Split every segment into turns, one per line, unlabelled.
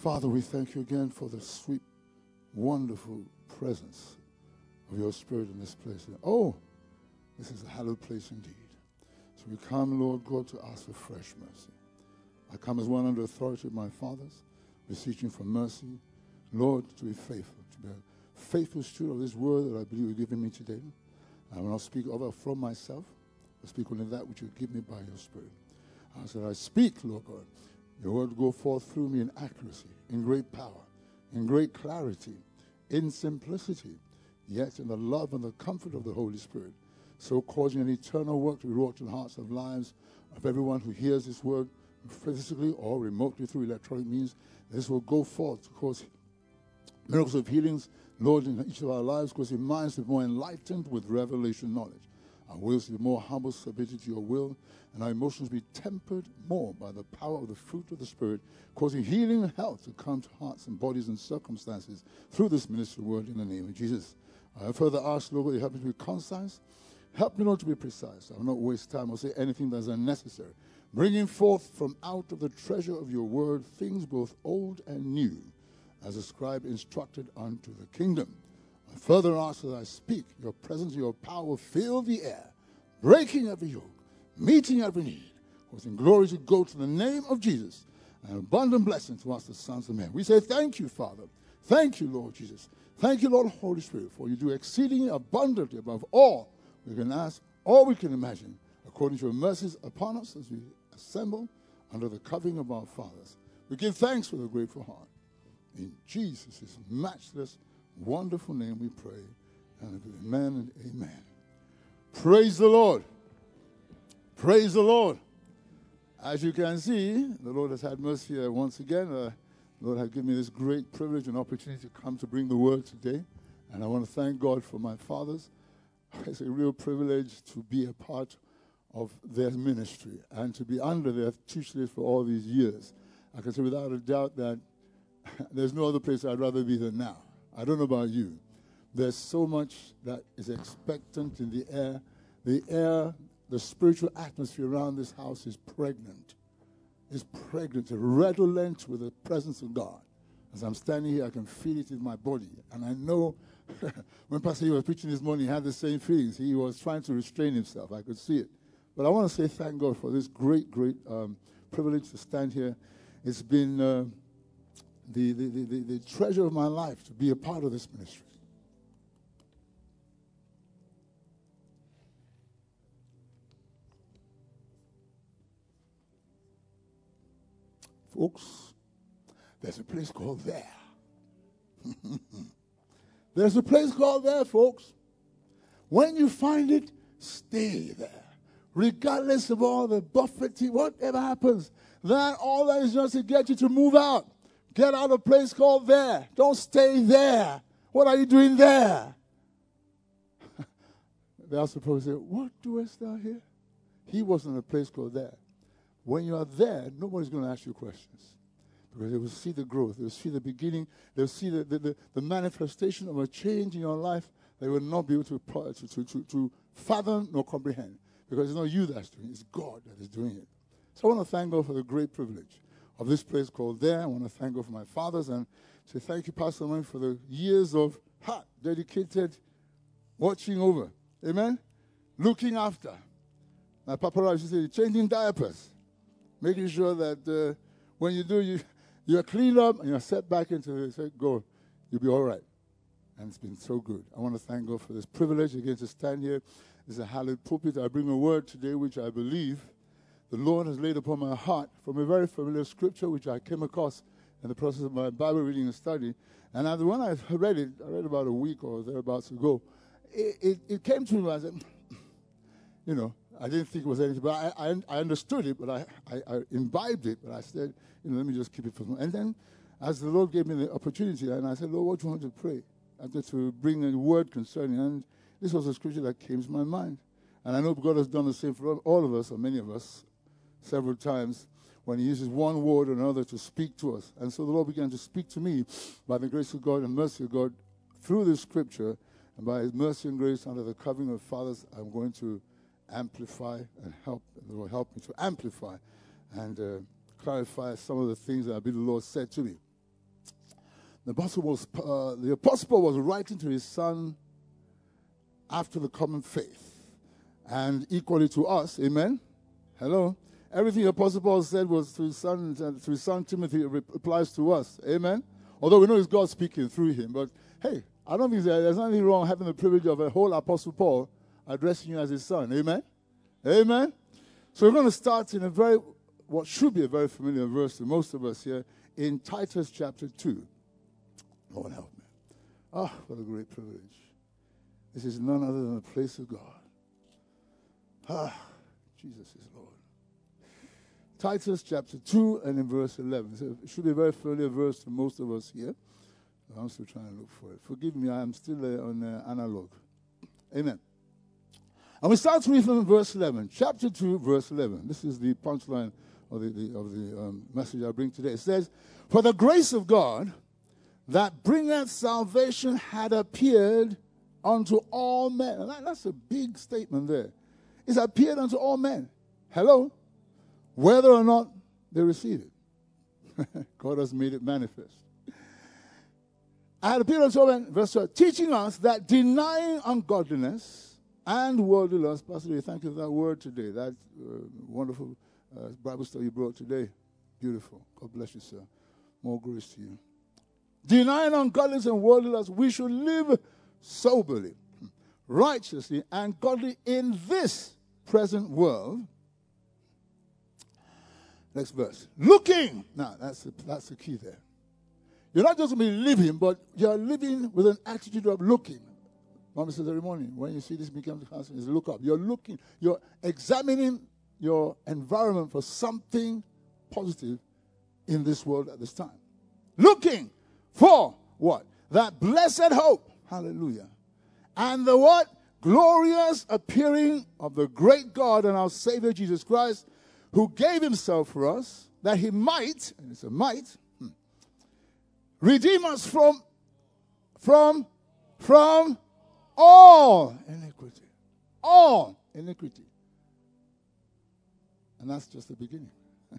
Father, we thank you again for the sweet, wonderful presence of your Spirit in this place. Oh, this is a hallowed place indeed. So we come, Lord God, to ask for fresh mercy. I come as one under authority of my fathers, beseeching for mercy. Lord, to be faithful, to be a faithful steward of this word that I believe you've given me today. I will not speak over from myself, but speak only that which you give me by your Spirit. As I speak, Lord God, your word will go forth through me in accuracy, in great power, in great clarity, in simplicity, yet in the love and the comfort of the Holy Spirit, so causing an eternal work to be wrought in the hearts of lives of everyone who hears this word physically or remotely through electronic means. This will go forth to cause miracles of healings, Lord, in each of our lives, cause our minds to be more enlightened with revelation knowledge. Our wills to be more humble, submitted to your will, and our emotions be tempered more by the power of the fruit of the Spirit, causing healing and health to come to hearts and bodies and circumstances through this ministry word in the name of Jesus. I further ask, Lord, that you help me to be concise. Help me, Lord, to be precise. I will not waste time or say anything that is unnecessary. Bringing forth from out of the treasure of your word things both old and new, as a scribe instructed unto the kingdom. I further ask that I speak, your presence, your power fill the air, breaking every yoke, meeting every need, causing glory to go to the name of Jesus, and abundant blessing to us, the sons of men. We say thank you, Father. Thank you, Lord Jesus. Thank you, Lord Holy Spirit, for you do exceedingly abundantly above all we can ask, all we can imagine, according to your mercies upon us as we assemble under the covering of our fathers. We give thanks with a grateful heart. In Jesus' matchless, wonderful name we pray. And amen and amen. Praise the Lord. Praise the Lord. As you can see, the Lord has had mercy once again. The Lord has given me this great privilege and opportunity to come to bring the word today. And I want to thank God for my fathers. It's a real privilege to be a part of their ministry and to be under their tutelage for all these years. I can say without a doubt that there's no other place I'd rather be than now. I don't know about you. There's so much that is expectant in the air. The air, the spiritual atmosphere around this house is pregnant. It's pregnant, redolent with the presence of God. As I'm standing here, I can feel it in my body. And I know when Pastor was preaching this morning, he had the same feelings. He was trying to restrain himself. I could see it. But I want to say thank God for this great, great privilege to stand here. It's been the treasure of my life to be a part of this ministry. Folks, there's a place called there. There's a place called there, folks. When you find it, stay there. Regardless of all the buffeting, whatever happens, all that is just to get you to move out. Get out of a place called there. Don't stay there. What are you doing there? They also probably say, what doest thou here? He was in a place called there. When you are there, nobody's going to ask you questions. Because they will see the growth. They will see the beginning. They will see the manifestation of a change in your life they will not be able to fathom nor comprehend. Because it's not you that's doing it. It's God that is doing it. So I want to thank God for the great privilege of this place called there. I want to thank God for my fathers and say thank you, Pastor Wayne, for the years of dedicated watching over. Amen? Looking after. My Papa used to say, changing diapers. Making sure that when you do, you're cleaned up and you're set back into it. Say, go, you'll be all right. And it's been so good. I want to thank God for this privilege again to stand here. This is a hallowed pulpit. I bring a word today which I believe the Lord has laid upon my heart from a very familiar scripture which I came across in the process of my Bible reading and study. And when I read it, I read about a week or thereabouts ago, it came to me as, I didn't think it was anything, but I understood it, but I imbibed it, but I said, let me just keep it for me. And then as the Lord gave me the opportunity, and I said, Lord, what do you want to pray? I had to bring a word concerning, and this was a scripture that came to my mind. And I know God has done the same for all of us, or many of us, several times, when he uses one word or another to speak to us. And so the Lord began to speak to me by the grace of God and mercy of God through this scripture, and by his mercy and grace under the covering of fathers, I'm going to amplify and help. And the Lord help me to amplify and clarify some of the things that I believe the Lord said to me. The Apostle Paul was writing to his son after the common faith, and equally to us. Amen. Hello. Everything the Apostle Paul said was to his son Timothy applies to us. Amen. Although we know it's God speaking through him, but hey, I don't think there's nothing wrong having the privilege of a whole Apostle Paul addressing you as his son. Amen. Amen. So we're going to start in what should be a very familiar verse to most of us here, in Titus chapter 2. Lord help me. Ah, what a great privilege. This is none other than the place of God. Ah, Jesus is Lord. Titus chapter 2 and in verse 11. So it should be a very familiar verse to most of us here. I'm still trying to look for it. Forgive me, I am still on analog. Amen. And we start reading from verse 11. Chapter 2, verse 11. This is the punchline of the message I bring today. It says, "For the grace of God that bringeth salvation had appeared unto all men." And that's a big statement there. It's appeared unto all men. Hello? Whether or not they receive it. God has made it manifest. "I had appeared unto all men," verse 12, "teaching us that denying ungodliness and worldly lust." Pastor Lee, thank you for that word today. That wonderful Bible study you brought today. Beautiful. God bless you, sir. More grace to you. "Denying ungodliness and worldly lust, we should live soberly, righteously, and godly in this present world." Next verse. "Looking." Now, that's the key there. You're not just going to be living, but you're living with an attitude of looking. Mama says every morning, when you see this become the house, is look up. You're looking. You're examining your environment for something positive in this world at this time. Looking for what? That blessed hope. Hallelujah. And the what? Glorious appearing of the great God and our Savior Jesus Christ, who gave himself for us, that he might, and it's a might, redeem us from all iniquity. All iniquity. And that's just the beginning.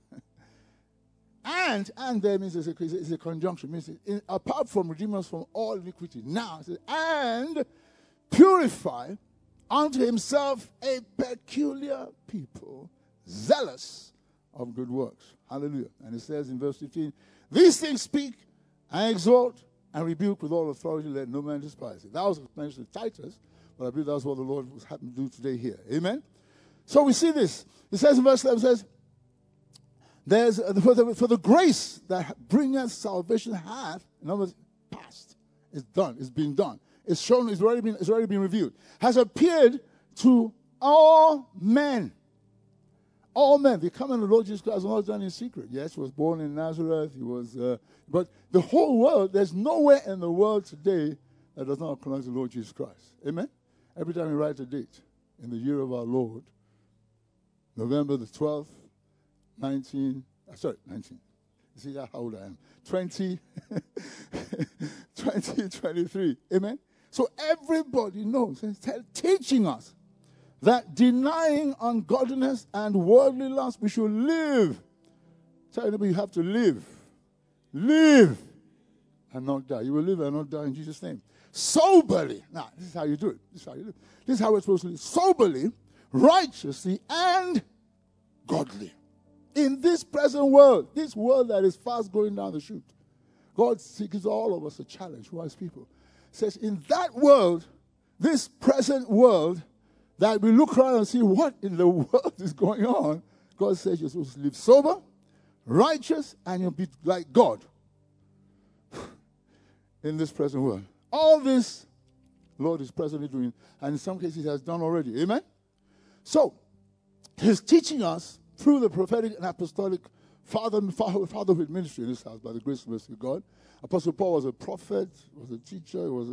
And there means it's a conjunction. It means apart from redeem us from all iniquity. Now, it says, and purify unto himself a peculiar people, zealous of good works. Hallelujah. And it says in verse 15, "These things speak and exhort and rebuke with all authority, let no man despise it." That was mentioned in Titus, but I believe that's what the Lord was happening to do today here. Amen? So we see this. It says in verse 11, it says, "There's for the grace that bringeth salvation hath," in other words, past. It's done. It's been done. It's shown. It's already been revealed. "Has appeared to all men." All men. The coming of the Lord Jesus Christ was not done in secret. Yes, he was born in Nazareth. He was, but the whole world. There's nowhere in the world today that does not acknowledge the Lord Jesus Christ. Amen. Every time we write a date in the year of our Lord, November the 12th, 19. You see how old I am? 2023. Amen. So everybody knows. It's teaching us that denying ungodliness and worldly lust, we should live. Tell anybody you have to live. Live and not die. You will live and not die in Jesus' name. Soberly. Now, this is how you do it. This is how you live. This is how we're supposed to live. Soberly, righteously, and godly. In this present world, this world that is fast going down the chute, God gives all of us a challenge, wise people. Says, in that world, this present world, that we look around and see what in the world is going on, God says you're supposed to live sober, righteous, and you'll be like God in this present world. All this, Lord is presently doing, and in some cases he has done already. Amen? So, he's teaching us through the prophetic and apostolic fatherhood ministry in this house by the grace and mercy of God. Apostle Paul was a prophet, was a teacher, was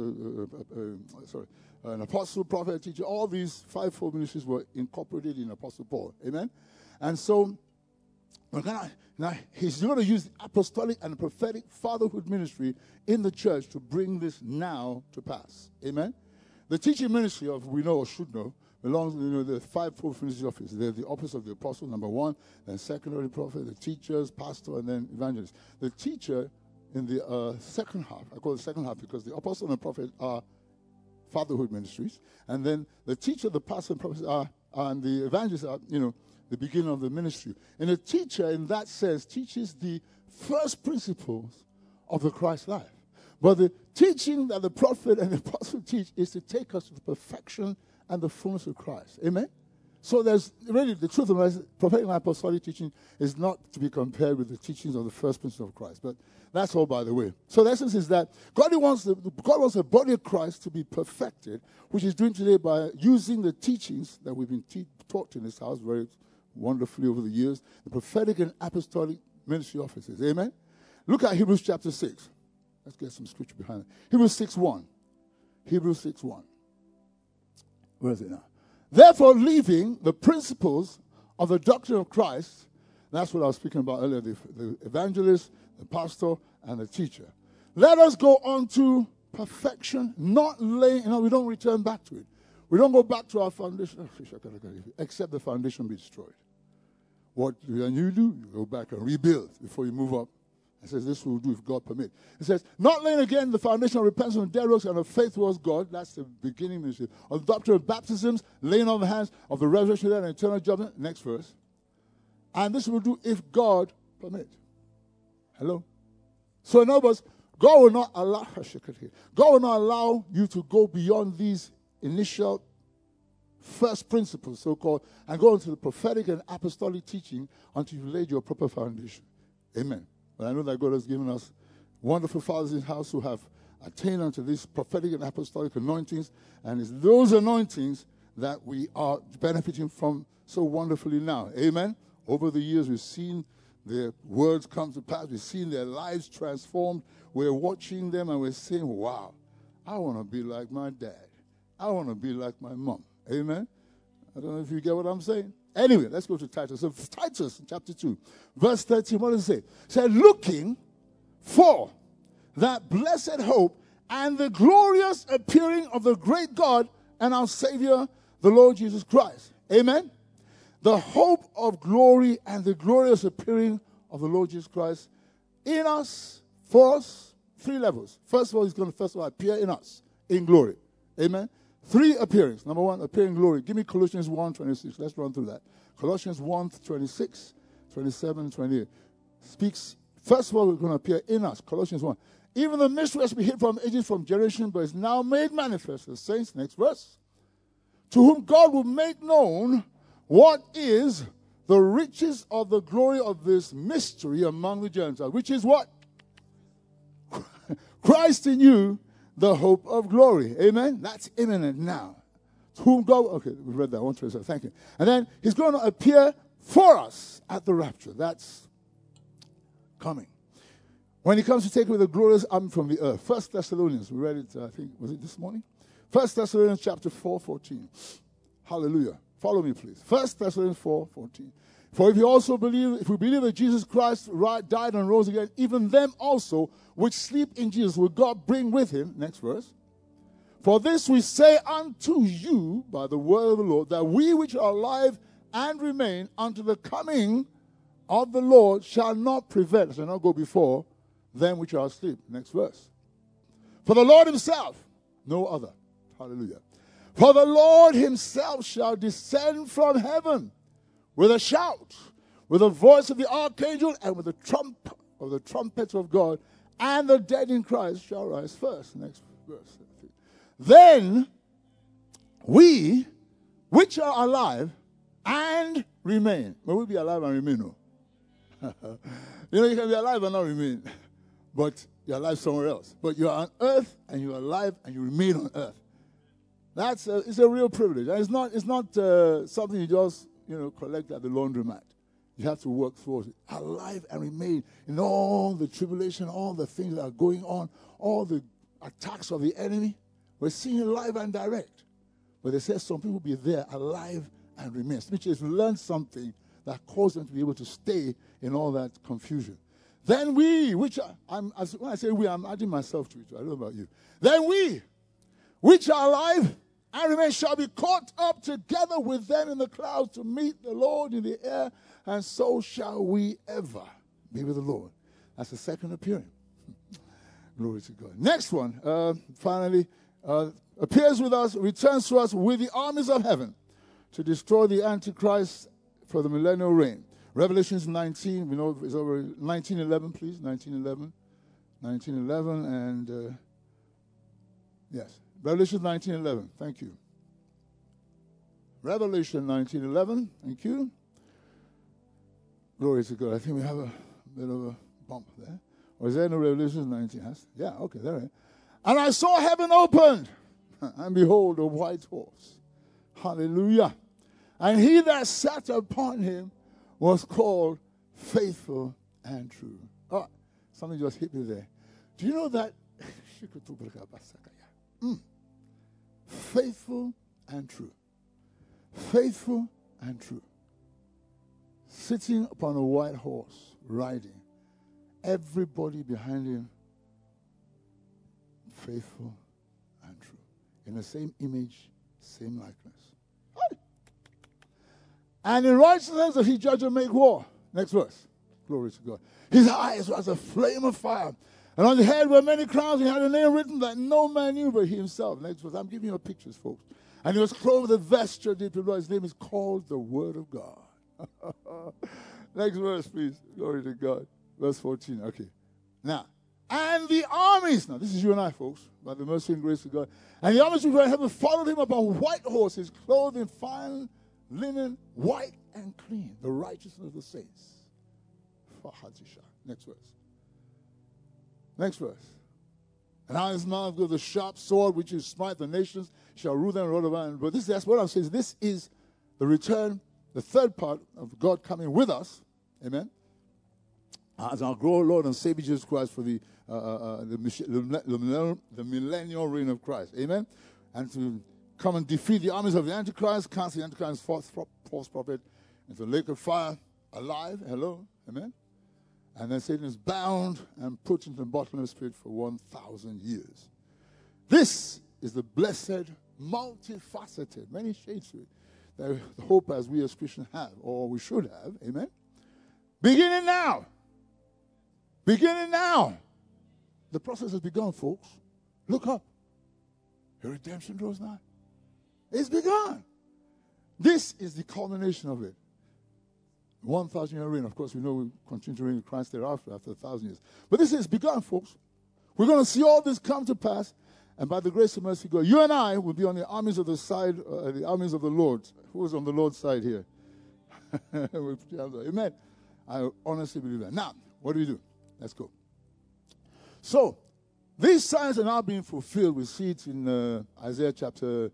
an apostle, prophet, teacher. All these fivefold ministries were incorporated in Apostle Paul. Amen? And so, now he's going to use the apostolic and prophetic fatherhood ministry in the church to bring this now to pass. Amen? The teaching ministry of, we know or should know, belongs to the fivefold ministry office. They're the office of the apostle, number one, then secondary prophet, the teachers, pastor, and then evangelist. The teacher in the second half. I call it the second half because the apostle and the prophet are fatherhood ministries. And then the teacher, the pastor, and prophets are, and the evangelists are, the beginning of the ministry. And a teacher, in that sense, teaches the first principles of the Christ life. But the teaching that the prophet and the apostle teach is to take us to the perfection and the fullness of Christ. Amen? So there's really the truth of the prophetic and apostolic teaching is not to be compared with the teachings of the first principles of Christ. But that's all by the way. So the essence is that God wants the body of Christ to be perfected, which He's doing today by using the teachings that we've been taught in this house very wonderfully over the years, the prophetic and apostolic ministry offices. Amen? Look at Hebrews chapter 6. Let's get some scripture behind it. Hebrews 6:1. Hebrews 6:1. Where is it now? Therefore, leaving the principles of the doctrine of Christ, that's what I was speaking about earlier, the evangelist, the pastor, and the teacher. Let us go on to perfection, not laying, we don't return back to it. We don't go back to our foundation, except the foundation be destroyed. What then you do? You go back and rebuild before you move up. It says this will do if God permit. It says, not laying again the foundation of repentance on dead works and of faith towards God. That's the beginning ministry. Of the doctrine of baptisms, laying on the hands of the resurrection and eternal judgment. Next verse. And this will do if God permit. Hello? So in other words, God will not allow you to go beyond these initial first principles, so-called, and go into the prophetic and apostolic teaching until you've laid your proper foundation. Amen. But I know that God has given us wonderful fathers in the house who have attained unto these prophetic and apostolic anointings, and it's those anointings that we are benefiting from so wonderfully now. Amen? Over the years, we've seen their words come to pass. We've seen their lives transformed. We're watching them and we're saying, wow, I want to be like my dad. I want to be like my mom. Amen? I don't know if you get what I'm saying. Anyway, let's go to Titus. So Titus chapter 2, verse 13, what does it say? It said, looking for that blessed hope and the glorious appearing of the great God and our Savior, the Lord Jesus Christ. Amen? The hope of glory and the glorious appearing of the Lord Jesus Christ in us, for us, 3 levels. First of all, He's going to appear in us in glory. Amen? 3 appearings. Number 1, appear in glory. Give me Colossians 1:26. Let's run through that. Colossians 1:26, 27, 28. Speaks, first of all, we're going to appear in us. Colossians 1. Even the mystery has been hid from ages, from generation, but is now made manifest. The saints, next verse. To whom God will make known what is the riches of the glory of this mystery among the Gentiles. Which is what? Christ in you, the hope of glory. Amen? That's imminent now. To whom God, okay, we read that one. Thank you. And then He's going to appear for us at the rapture. That's coming. When He comes to take away the glorious army from the earth. 1 Thessalonians, we read it, I think, was it this morning? 1 Thessalonians chapter 4:14. Hallelujah. Follow me, please. 1 Thessalonians 4:14. For if we believe that Jesus Christ died and rose again, even them also which sleep in Jesus will God bring with Him. Next verse. For this we say unto you by the word of the Lord, that we which are alive and remain unto the coming of the Lord shall not prevent, shall not go before them which are asleep. Next verse. For the Lord Himself, no other. Hallelujah. For the Lord Himself shall descend from heaven with a shout, with the voice of the archangel, and with the trump of the trumpets of God, and the dead in Christ shall rise first. Next verse. Then we, which are alive and remain. Will we be alive and remain? No. You can be alive and not remain, but you're alive somewhere else. But you're on earth, and you're alive, and you remain on earth. It's a real privilege. And it's not something you just collect at the laundromat. You have to work towards it. Alive and remain in all the tribulation, all the things that are going on, all the attacks of the enemy. We're seeing it live and direct. But they say some people will be there alive and remain. Which is learn something that caused them to be able to stay in all that confusion. Then we, when I say we, I'm adding myself to it. I don't know about you. Then we, which are alive and remain, shall be caught up together with them in the clouds to meet the Lord in the air, and so shall we ever be with the Lord. That's the second appearing. Glory to God. Next one, finally, appears with us, returns to us with the armies of heaven to destroy the Antichrist for the millennial reign. Revelations 19, we know it's over 1911, please, 1911. 1911, and yes, Revelation 19:11. Thank you. Revelation 19:11. Thank you. Glory to God. I think we have a bit of a bump there. Or is there no Revelation 19? Yeah, okay, there it is. And I saw heaven opened, and behold, a white horse. Hallelujah. And he that sat upon him was called Faithful and True. Oh, something just hit me there. Do you know that? Faithful and true. Faithful and true. Sitting upon a white horse, riding. Everybody behind him, faithful and true. In the same image, same likeness. And in righteousness does he judge and make war. Next verse. Glory to God. His eyes were as a flame of fire. And on the head were many crowns. He had a name written that no man knew but he himself. Next verse. I'm giving you pictures, folks. And he was clothed with a vesture deep in blood. His name is called the Word of God. Next verse, please. Glory to God. Verse 14. Okay. Now, and the armies. Now, this is you and I, folks, by the mercy and grace of God. And the armies which were in heaven followed him upon white horses, clothed in fine linen, white and clean, the righteousness of the saints. Next verse. Next verse. And out of his mouth goes the sharp sword which is smite the nations, shall rule them round about. But that's what I'm saying. This is the return, the third part of God coming with us. Amen. As our Lord and Savior Jesus Christ for the millennial reign of Christ. Amen. And to come and defeat the armies of the Antichrist, cast the Antichrist's false prophet into the lake of fire, alive. Hello. Amen. And then Satan is bound and put into the bottomless pit for 1,000 years. This is the blessed, multifaceted, many shades to it, the hope as we as Christians have, or we should have. Amen. Beginning now. Beginning now. The process has begun, folks. Look up. Your redemption draws nigh. It's begun. This is the culmination of it. 1,000-year reign. Of course, we know we continue to reign with Christ thereafter after 1,000 years. But this is begun, folks. We're going to see all this come to pass, and by the grace and mercy of God, you and I will be on the armies of the side, the armies of the Lord. Who is on the Lord's side here? Amen. I honestly believe that. Now, what do we do? Let's go. So, these signs are now being fulfilled. We see it in Isaiah chapter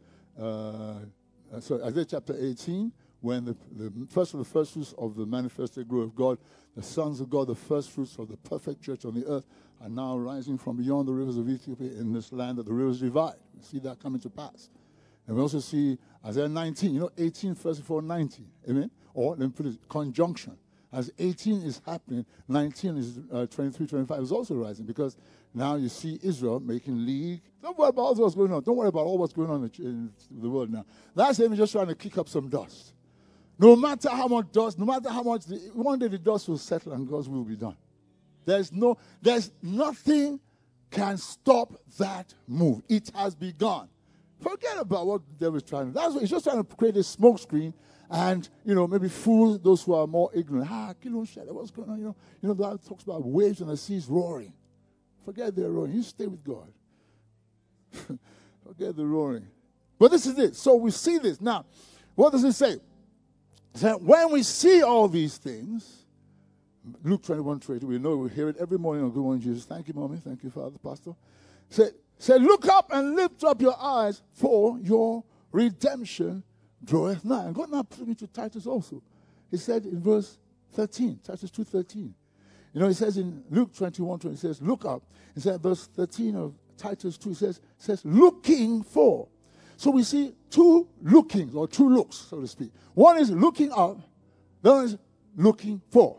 18, when the first fruits of the manifested glory of God, the sons of God, the first fruits of the perfect church on the earth, are now rising from beyond the rivers of Ethiopia in this land that the rivers divide. We see that coming to pass. And we also see Isaiah 19, 18 first before 19. Amen? Or, let me put it, conjunction. As 18 is happening, 19 is 23, 25 is also rising, because now you see Israel making league. Don't worry about all what's going on. Don't worry about all what's going on in the world now. That's him just trying to kick up some dust. No matter how much dust, no matter how much, one day the dust will settle and God's will will be done. There's nothing can stop that move. It has begun. Forget about what the devil is trying to do. That's what he's just trying to create a smoke screen and, maybe fool those who are more ignorant. What's going on? The Bible talks about waves and the seas roaring. Forget the roaring. You stay with God. Forget the roaring. But this is it. So we see this. Now, what does it say? So when we see all these things, Luke 21:20, we know we hear it every morning on Good Morning Jesus. Thank you, Mommy. Thank you, Father, Pastor. Say, look up and lift up your eyes, for your redemption draweth nigh. And God now put me to Titus also. He said in verse 13, Titus 2:13. He says in Luke 21:20, he says, look up. He said verse 13 of Titus 2, says, looking for. So we see two lookings, or two looks, so to speak. One is looking up, the other is looking for.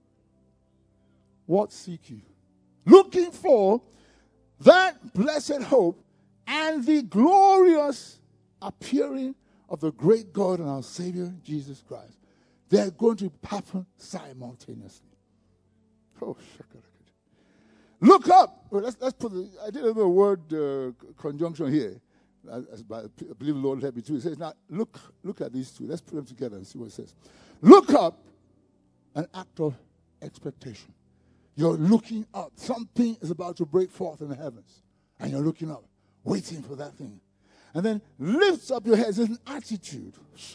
What seek you? Looking for that blessed hope and the glorious appearing of the great God and our Savior, Jesus Christ. They're going to happen simultaneously. Oh, look up Well, let's put. I did a little word conjunction here. I believe the Lord helped me too. It says, now look at these two. Let's put them together and see what it says. Look up, an act of expectation. You're looking up. Something is about to break forth in the heavens, and you're looking up, waiting for that thing. And then lift up your head. It's an attitude.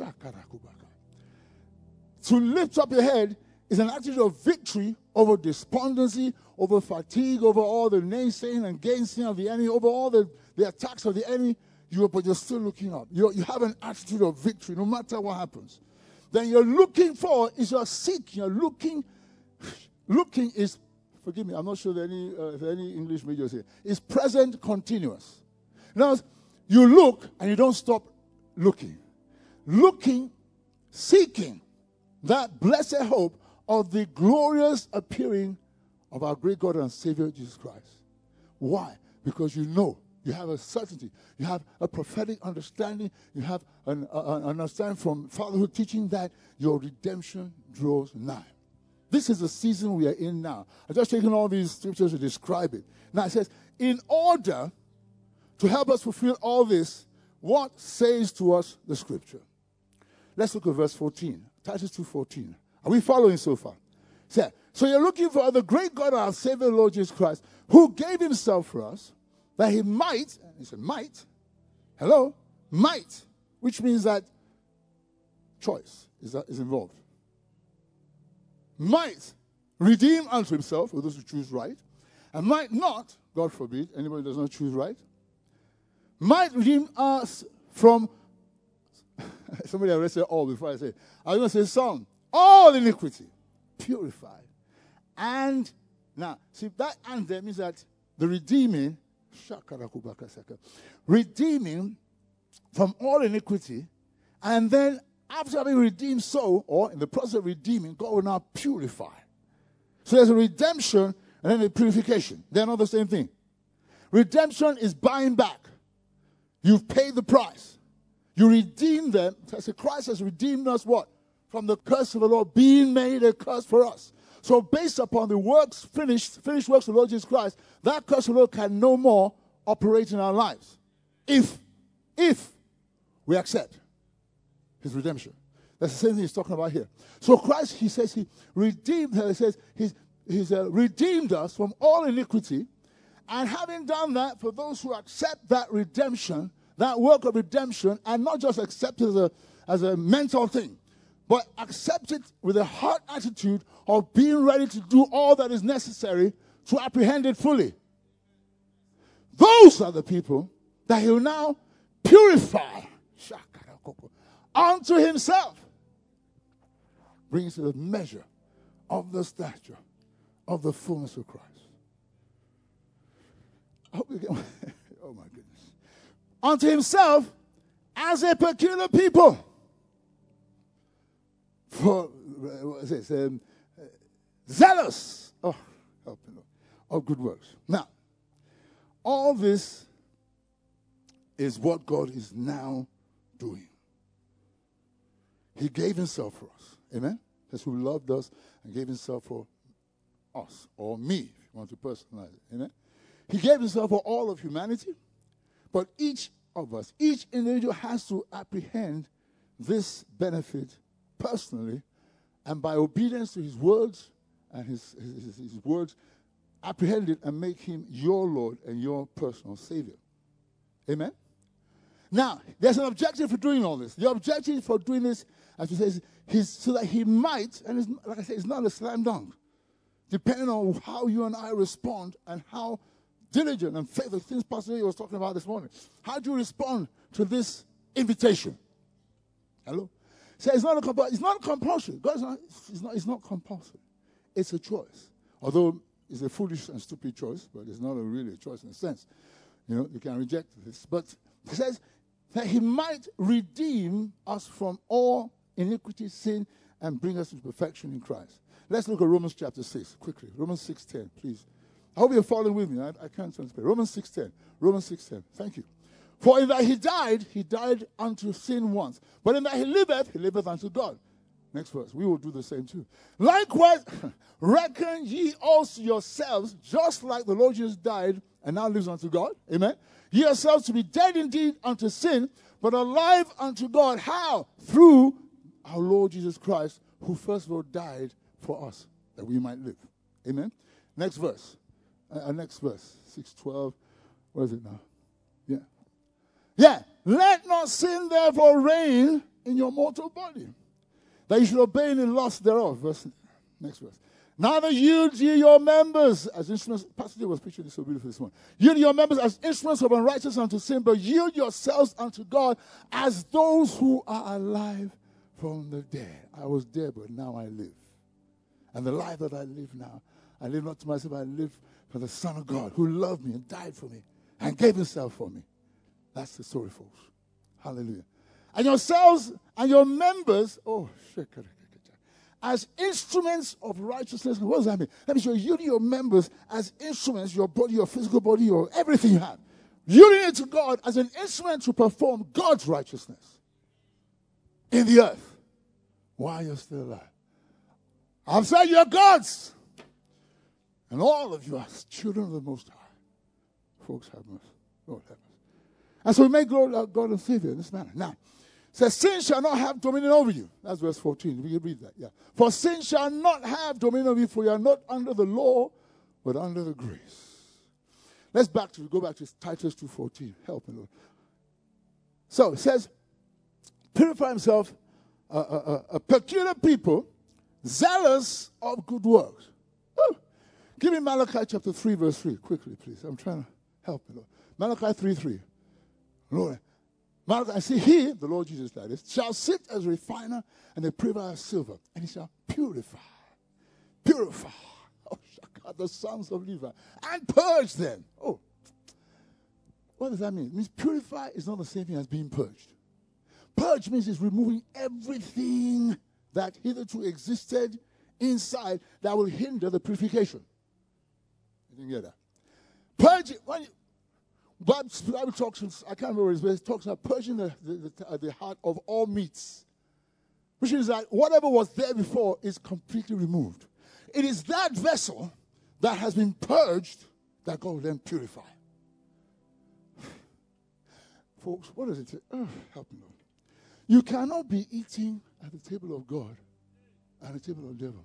To lift up your head is an attitude of victory over despondency, over fatigue, over all the naysaying and gainsaying of the enemy, over all the attacks of the enemy. But you're still looking up. You have an attitude of victory no matter what happens. Then you're looking for is you're seeking. You're looking. Looking is, forgive me, I'm not sure if any English majors here, is present continuous. Now, you look and you don't stop looking. Looking, seeking that blessed hope of the glorious appearing of our great God and Savior, Jesus Christ. Why? Because you know, you have a certainty, you have a prophetic understanding, you have an understanding from fatherhood teaching that your redemption draws nigh. This is the season we are in now. I've just taken all these scriptures to describe it. Now it says, in order to help us fulfill all this, what says to us the scripture? Let's look at verse 14. Titus 2:14. Are we following so far? So you're looking for the great God, our Savior, Lord Jesus Christ, who gave himself for us, that he might, and he said might, might, which means that choice is involved. Might redeem unto himself, for those who choose right, and might not, God forbid, anybody who does not choose right, might redeem us from, somebody already said all before I say, I was going to say some, all iniquity, purified. And, now, see, that and there means that the redeeming from all iniquity, and then after having redeemed or in the process of redeeming, God will now purify. So there's a redemption and then a purification. They're not the same thing. Redemption is buying back. You've paid the price. You redeem them. So Christ has redeemed us what? From the curse of the law, being made a curse for us. So based upon the works, finished works of the Lord Jesus Christ, that curse of the law can no more operate in our lives. If we accept his redemption. That's the same thing he's talking about here. So Christ, he says, he redeemed he's redeemed us from all iniquity. And having done that, for those who accept that redemption, that work of redemption, and not just accept it as a mental thing, but accept it with a heart attitude of being ready to do all that is necessary to apprehend it fully. Those are the people that he will now purify unto himself, brings to the measure of the stature of the fullness of Christ. I hope you get oh my goodness. Unto himself as a peculiar people. For what is it? Zealous. Oh, help me, Lord. Of good works. Now, all this is what God is now doing. He gave himself for us. Amen? That's who loved us and gave himself for us, or me, if you want to personalize it. Amen? He gave himself for all of humanity, but each of us, each individual has to apprehend this benefit personally, and by obedience to his words, and his words, apprehend it and make him your Lord and your personal Savior. Amen? Now, there's an objective for doing all this. The objective for doing this, as he says, is so that he might, and like I said, it's not a slam dunk. Depending on how you and I respond and how diligent and faithful, things Pastor was talking about this morning. How do you respond to this invitation? Hello? So it's not a compulsion. It's not compulsory. It's a choice. Although it's a foolish and stupid choice, but it's not really a choice in a sense. You know, you can reject this. But he says that he might redeem us from all iniquity, sin, and bring us to perfection in Christ. Let's look at Romans chapter 6, quickly. Romans 6:10, please. I hope you're following with me. I can't translate. Romans 6:10. Romans 6:10. Thank you. For in that he died unto sin once. But in that he liveth unto God. Next verse. We will do the same too. Likewise, reckon ye also yourselves, just like the Lord Jesus died and now lives unto God. Amen. Ye yourselves to be dead indeed unto sin, but alive unto God. How? Through our Lord Jesus Christ, who first of all died for us, that we might live. Amen. Next verse. Next verse. 6:12. What is it now? Yeah. Yeah. Let not sin therefore reign in your mortal body, that you should obey in the lust thereof. Next verse. Neither yield ye your members as instruments. Pastor J was preaching this so beautifully this morning. Yield your members as instruments of unrighteousness unto sin, but yield yourselves unto God as those who are alive from the dead. I was dead, but now I live. And the life that I live now, I live not to myself, I live for the Son of God who loved me and died for me and gave himself for me. That's the story, folks. Hallelujah. And yourselves and your members, as instruments of righteousness. What does that mean? That means you're using your members as instruments, your body, your physical body, your everything you have. Using it to God as an instrument to perform God's righteousness in the earth while you're still alive. I'm saying you're God's. And all of you are children of the Most High. Folks, have mercy. Lord, have mercy. And so we make God and Savior in this manner. Now, it says, sin shall not have dominion over you. That's verse 14. We can read that, yeah. For sin shall not have dominion over you, for you are not under the law, but under the grace. Let's go back to Titus 2:14. Help me, Lord. So it says, purify himself, a peculiar people, zealous of good works. Oh. Give me Malachi chapter 3, verse 3. Quickly, please. I'm trying to help you, Lord. Malachi 3:3. Lord, Malachi, I see he, the Lord Jesus, that is, shall sit as a refiner and a purifier of silver, and he shall purify, the sons of Levi, and purge them. Oh, what does that mean? It means purify is not the same thing as being purged. Purge means it's removing everything that hitherto existed inside that will hinder the purification. You didn't get that? Purge, Bible talks, I can't remember, but it talks about purging the heart of all meats. Which means that whatever was there before is completely removed. It is that vessel that has been purged that God will then purify. Folks, what does it say? Oh, help me, Lord. You cannot be eating at the table of God and the table of the devil.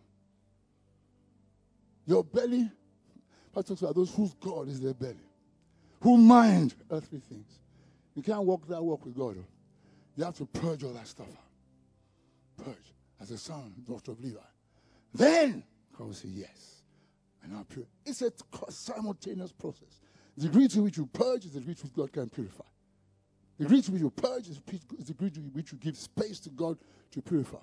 Your belly, Pastor talks about those whose God is their belly, who mind earthly things. You can't walk that walk with God. You have to purge all that stuff out. Purge as a son, daughter of Levi. Then God will say yes. And now pure. It's a simultaneous process. The degree to which you purge is the degree to which God can purify. The degree to which you purge is the degree to which you give space to God to purify.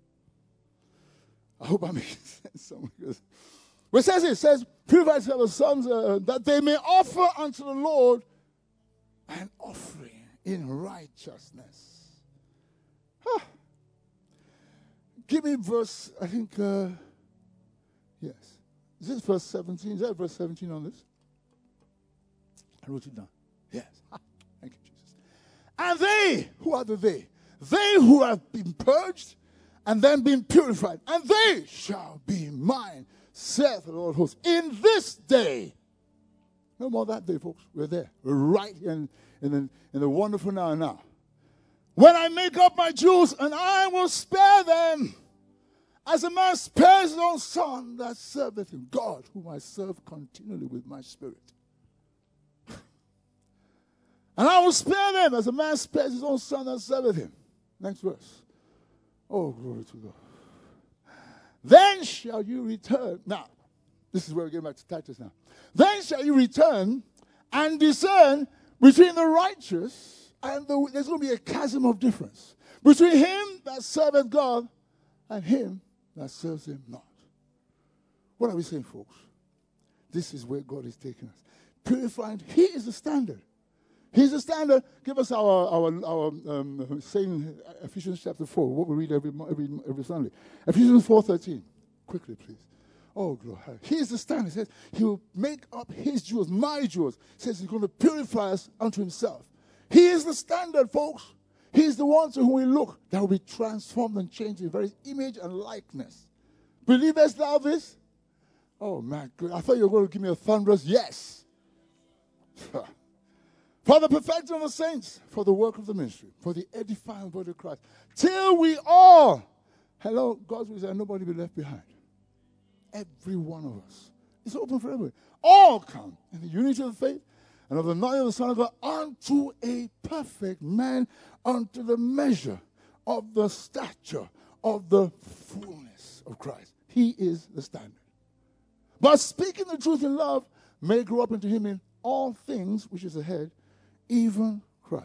I hope I'm making sense somewhere. But it says, purify yourselves, sons, that they may offer unto the Lord an offering in righteousness. Huh. Give me verse, I think, yes. Is this verse 17? Is that verse 17 on this? I wrote it down. Yes. Thank you, Jesus. And they, who are the they? They who have been purged and then been purified, and they shall be mine, saith the Lord of hosts, in this day. No more that day, folks. We're there. We're right here in the wonderful now and now. When I make up my jewels, and I will spare them, as a man spares his own son that serveth him. God, whom I serve continually with my spirit. And I will spare them, as a man spares his own son that serveth him. Next verse. Oh, glory to God. Then shall you return. Now, this is where we're getting back to Titus now. Then shall you return and discern between the righteous and there's going to be a chasm of difference between him that serveth God and him that serves him not. What are we saying, folks? This is where God is taking us. Purifying, he is the standard. He's the standard. Give us our saying Ephesians chapter 4, what we read every Sunday. Ephesians 4:13. Quickly, please. Oh, glory. He's the standard. He says he will make up his jewels, my jewels. He says he's going to purify us unto himself. He is the standard, folks. He's the one to whom we look that will be transformed and changed in very image and likeness. Believest thou this? Oh, man, good. I thought you were going to give me a thunderous yes. For the perfecting of the saints, for the work of the ministry, for the edifying of the body of Christ, till we all, hello, God's will say, nobody be left behind. Every one of us. It's open for everybody. All come in the unity of the faith and of the knowledge of the Son of God unto a perfect man, unto the measure of the stature of the fullness of Christ. He is the standard. But speaking the truth in love may grow up into him in all things, which is the head, even Christ.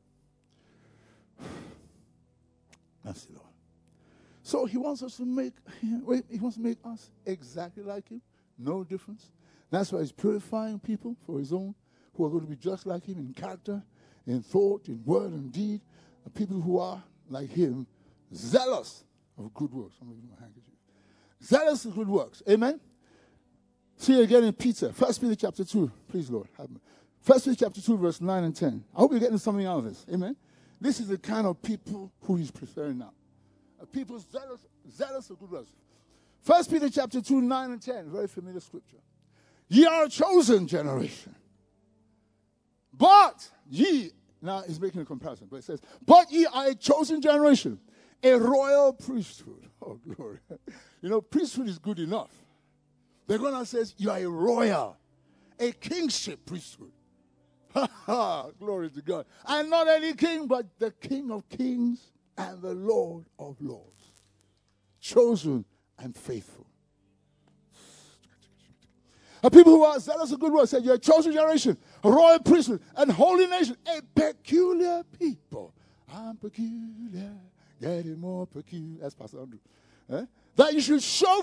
That's the Lord. So he wants us to make us exactly like him, no difference. That's why he's purifying people for his own, who are going to be just like him in character, in thought, in word, and deed. People who are like him, zealous of good works. I'm going to give my handkerchief. Zealous of good works. Amen? See it again in Peter. 1 Peter chapter 2. Please, Lord, have me. 1 Peter chapter 2, verse 9 and 10. I hope you're getting something out of this. Amen? This is the kind of people who he's preferring now. People zealous of good works. 1 Peter chapter 2, 9 and 10. Very familiar scripture. Ye are a chosen generation. But ye, now he's making a comparison, but it says, but ye are a chosen generation, a royal priesthood. Oh, glory. You know, priesthood is good enough. They're going to say, you are a royal, a kingship priesthood. Ha ha, glory to God. And not any king, but the King of kings and the Lord of lords. Chosen and faithful. A people who are zealous of good works said, you're a chosen generation, a royal priesthood, and holy nation, a peculiar people. I'm peculiar, getting more peculiar. That's Pastor Andrew. That you should show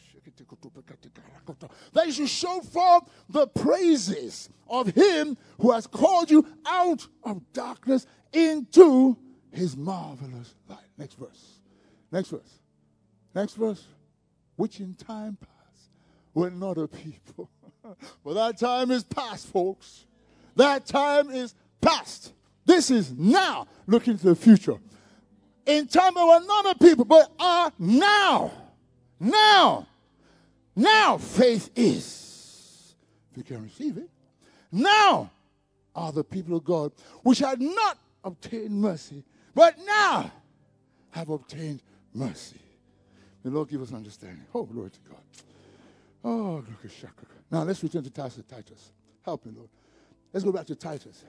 forth the praises of him who has called you out of darkness into his marvelous light. Next verse. Next verse. Next verse. Which in time past were not a people. But that time is past, folks. That time is past. This is now looking to the future. In time they were not a people, but are now. Now. Now faith is. If you can receive it. Now are the people of God which had not obtained mercy, but now have obtained mercy. The Lord give us understanding. Oh, glory to God. Oh, look at Shaka. Now let's return to Titus. Help me, Lord. Let's go back to Titus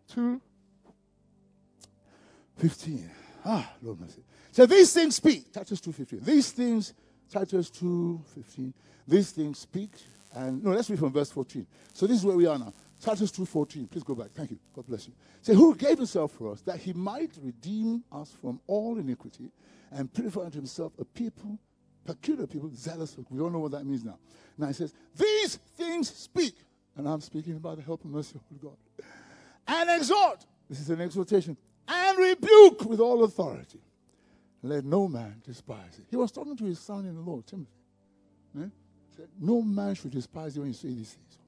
2:15. Lord mercy. So these things speak. Titus 2:15. These things, Titus 2:15. These things speak. And no, let's read from verse 14. So this is where we are now. Titus 2:14. Please go back. Thank you. God bless you. Say, who gave himself for us that he might redeem us from all iniquity and purify unto himself a people, peculiar people, zealous. We don't know what that means now. Now it says, these things speak. And I'm speaking about the help and mercy of God. And exhort. This is an exhortation. And rebuke with all authority. Let no man despise it. He was talking to his son in the Lord, Timothy. He said, no man should despise you when you say these things.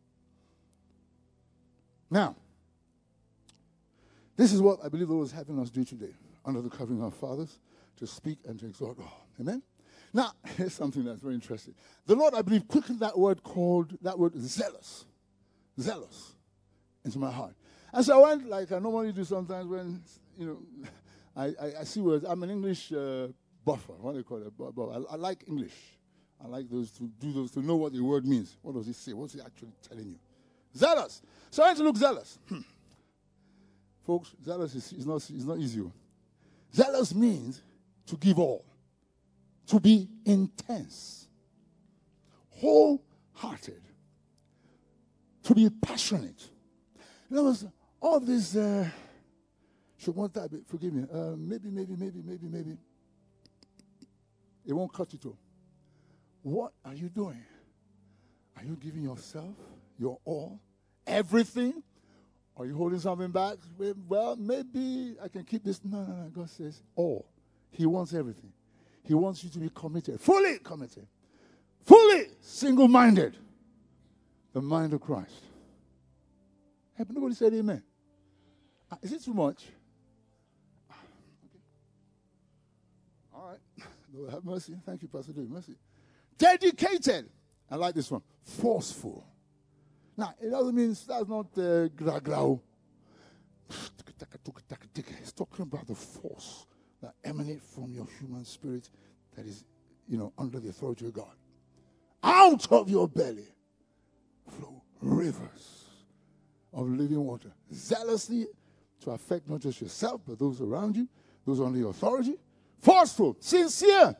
Now, this is what I believe the Lord is having us do today, under the covering of our fathers, to speak and to exhort all. Amen? Now, here's something that's very interesting. The Lord, I believe, quickened that word zealous, into my heart. And so I went, like I normally do sometimes when, I see words. I'm an English buffer. What do you call it? I like English. I like those to know what the word means. What does it say? What's it actually telling you? Zealous. So I went to look zealous. Folks, zealous is not easy. Zealous means to give all. To be intense, wholehearted, to be passionate. In other words, all this, forgive me, maybe. It won't cut it off. What are you doing? Are you giving yourself, your all, everything? Are you holding something back? Well, maybe I can keep this. No. God says all. He wants everything. He wants you to be committed, fully single-minded. The mind of Christ. Have nobody said amen? Is it too much? right. Lord have mercy. Thank you, Pastor David. Mercy. Dedicated. I like this one. Forceful. Now, it doesn't mean that's not gra-grau. It's talking about the force that emanates from your human spirit that is, under the authority of God. Out of your belly flow rivers of living water. Zealously to affect not just yourself, but those around you, those under your authority. Forceful, sincere.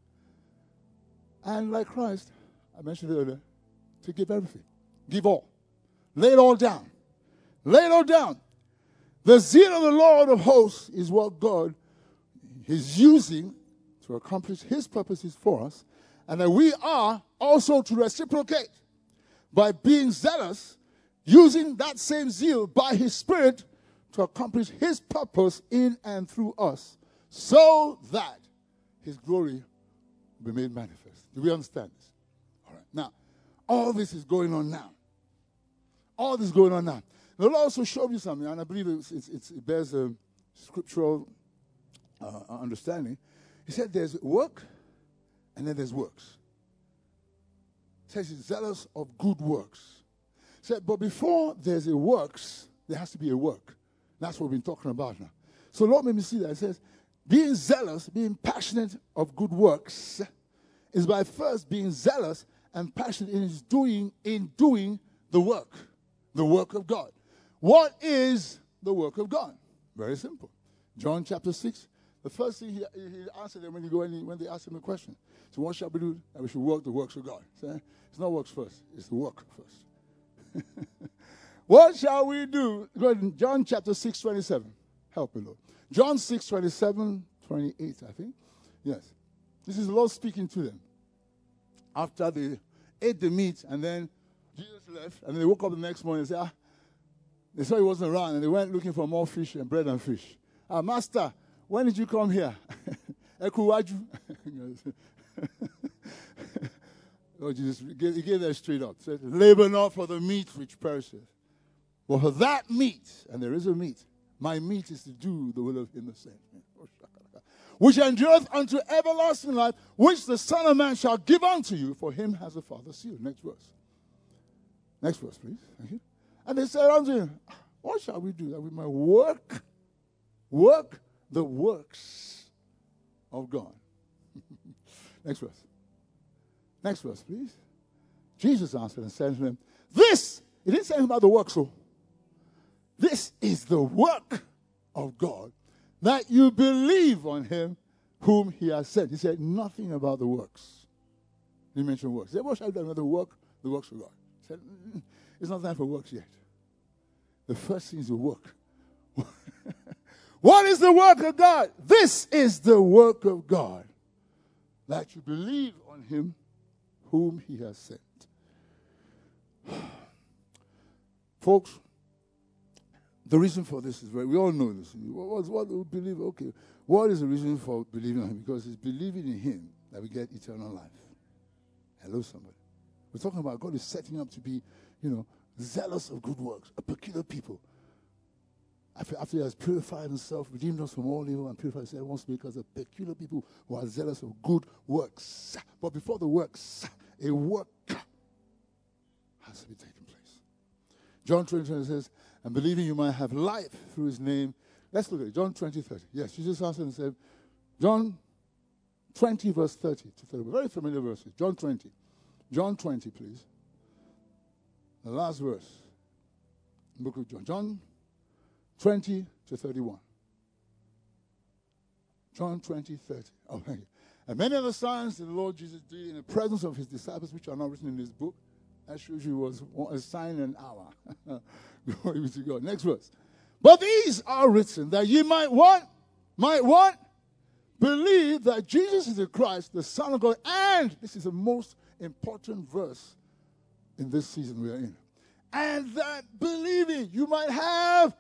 And like Christ, I mentioned earlier, to give everything. Give all. Lay it all down. Lay it all down. The zeal of the Lord of hosts is what God is using to accomplish his purposes for us, and that we are also to reciprocate by being zealous, using that same zeal by his Spirit to accomplish his purpose in and through us, so that his glory will be made manifest. Do we understand this? All right. Now, all this is going on now. All this is going on now. The Lord also showed me something, and I believe it bears a scriptural understanding. He said there's work, and then there's works. He says he's zealous of good works. He said, but before there's a works, there has to be a work. That's what we've been talking about now. So Lord made me see that. It says, being zealous, being passionate of good works, is by first being zealous and passionate in doing the work of God. What is the work of God? Very simple. John chapter 6, the first thing he answered them when they asked him a question. So what shall we do? That we should work the works of God. It's not works first, it's the work first. What shall we do? Go ahead, John chapter 6, 27. Help me, Lord. John 6, 27, 28, I think. Yes. This is the Lord speaking to them. After they ate the meat, and then Jesus left, and then they woke up the next morning and said, they saw he wasn't around, and they went looking for more fish and bread and fish. Master, when did you come here? Ekuwaju. Lord Jesus, he gave that straight up. Said, labor not for the meat which perishes, but for that meat, and there is a meat. My meat is to do the will of him that sent me. Which endureth unto everlasting life, which the Son of Man shall give unto you, for him has the Father sealed. Next verse. Next verse, please. Thank you. And they said unto him, what shall we do that we might work the works of God? Next verse. Next verse, please. Jesus answered and said to them, this, he didn't say anything about the work, so this is the work of God, that you believe on him whom he has sent. He said nothing about the works. He mentioned works. He said, what shall I do about the works of God? He said, it's not time for works yet. The first thing is the work. What is the work of God? This is the work of God, that you believe on him whom he has sent. Folks, the reason for this is, we all know this. What do we believe? Okay, what is the reason for believing on him? Because it's believing in him that we get eternal life. Hello, somebody. We're talking about God is setting up to be, zealous of good works, a peculiar people. After he has purified himself, redeemed us from all evil, and purified himself, wants to make us a peculiar people who are zealous of good works. But before the works, a work has to be taking place. John 20 says, and believing you might have life through his name. Let's look at it. John 20, 30. Yes, Jesus answered and said, John 20, verse 30 to 30. Very familiar verses. John 20. John 20, please. The last verse. Book of John. John 20 to 31. John 20, 30. Oh, thank you. And many other signs that the Lord Jesus did in the presence of his disciples, which are not written in this book. That shows you was a sign and hour. Glory be to God. Next verse. But these are written that ye might what? Might what? Believe that Jesus is the Christ, the Son of God. And this is the most important verse in this season we are in. And that believing you might have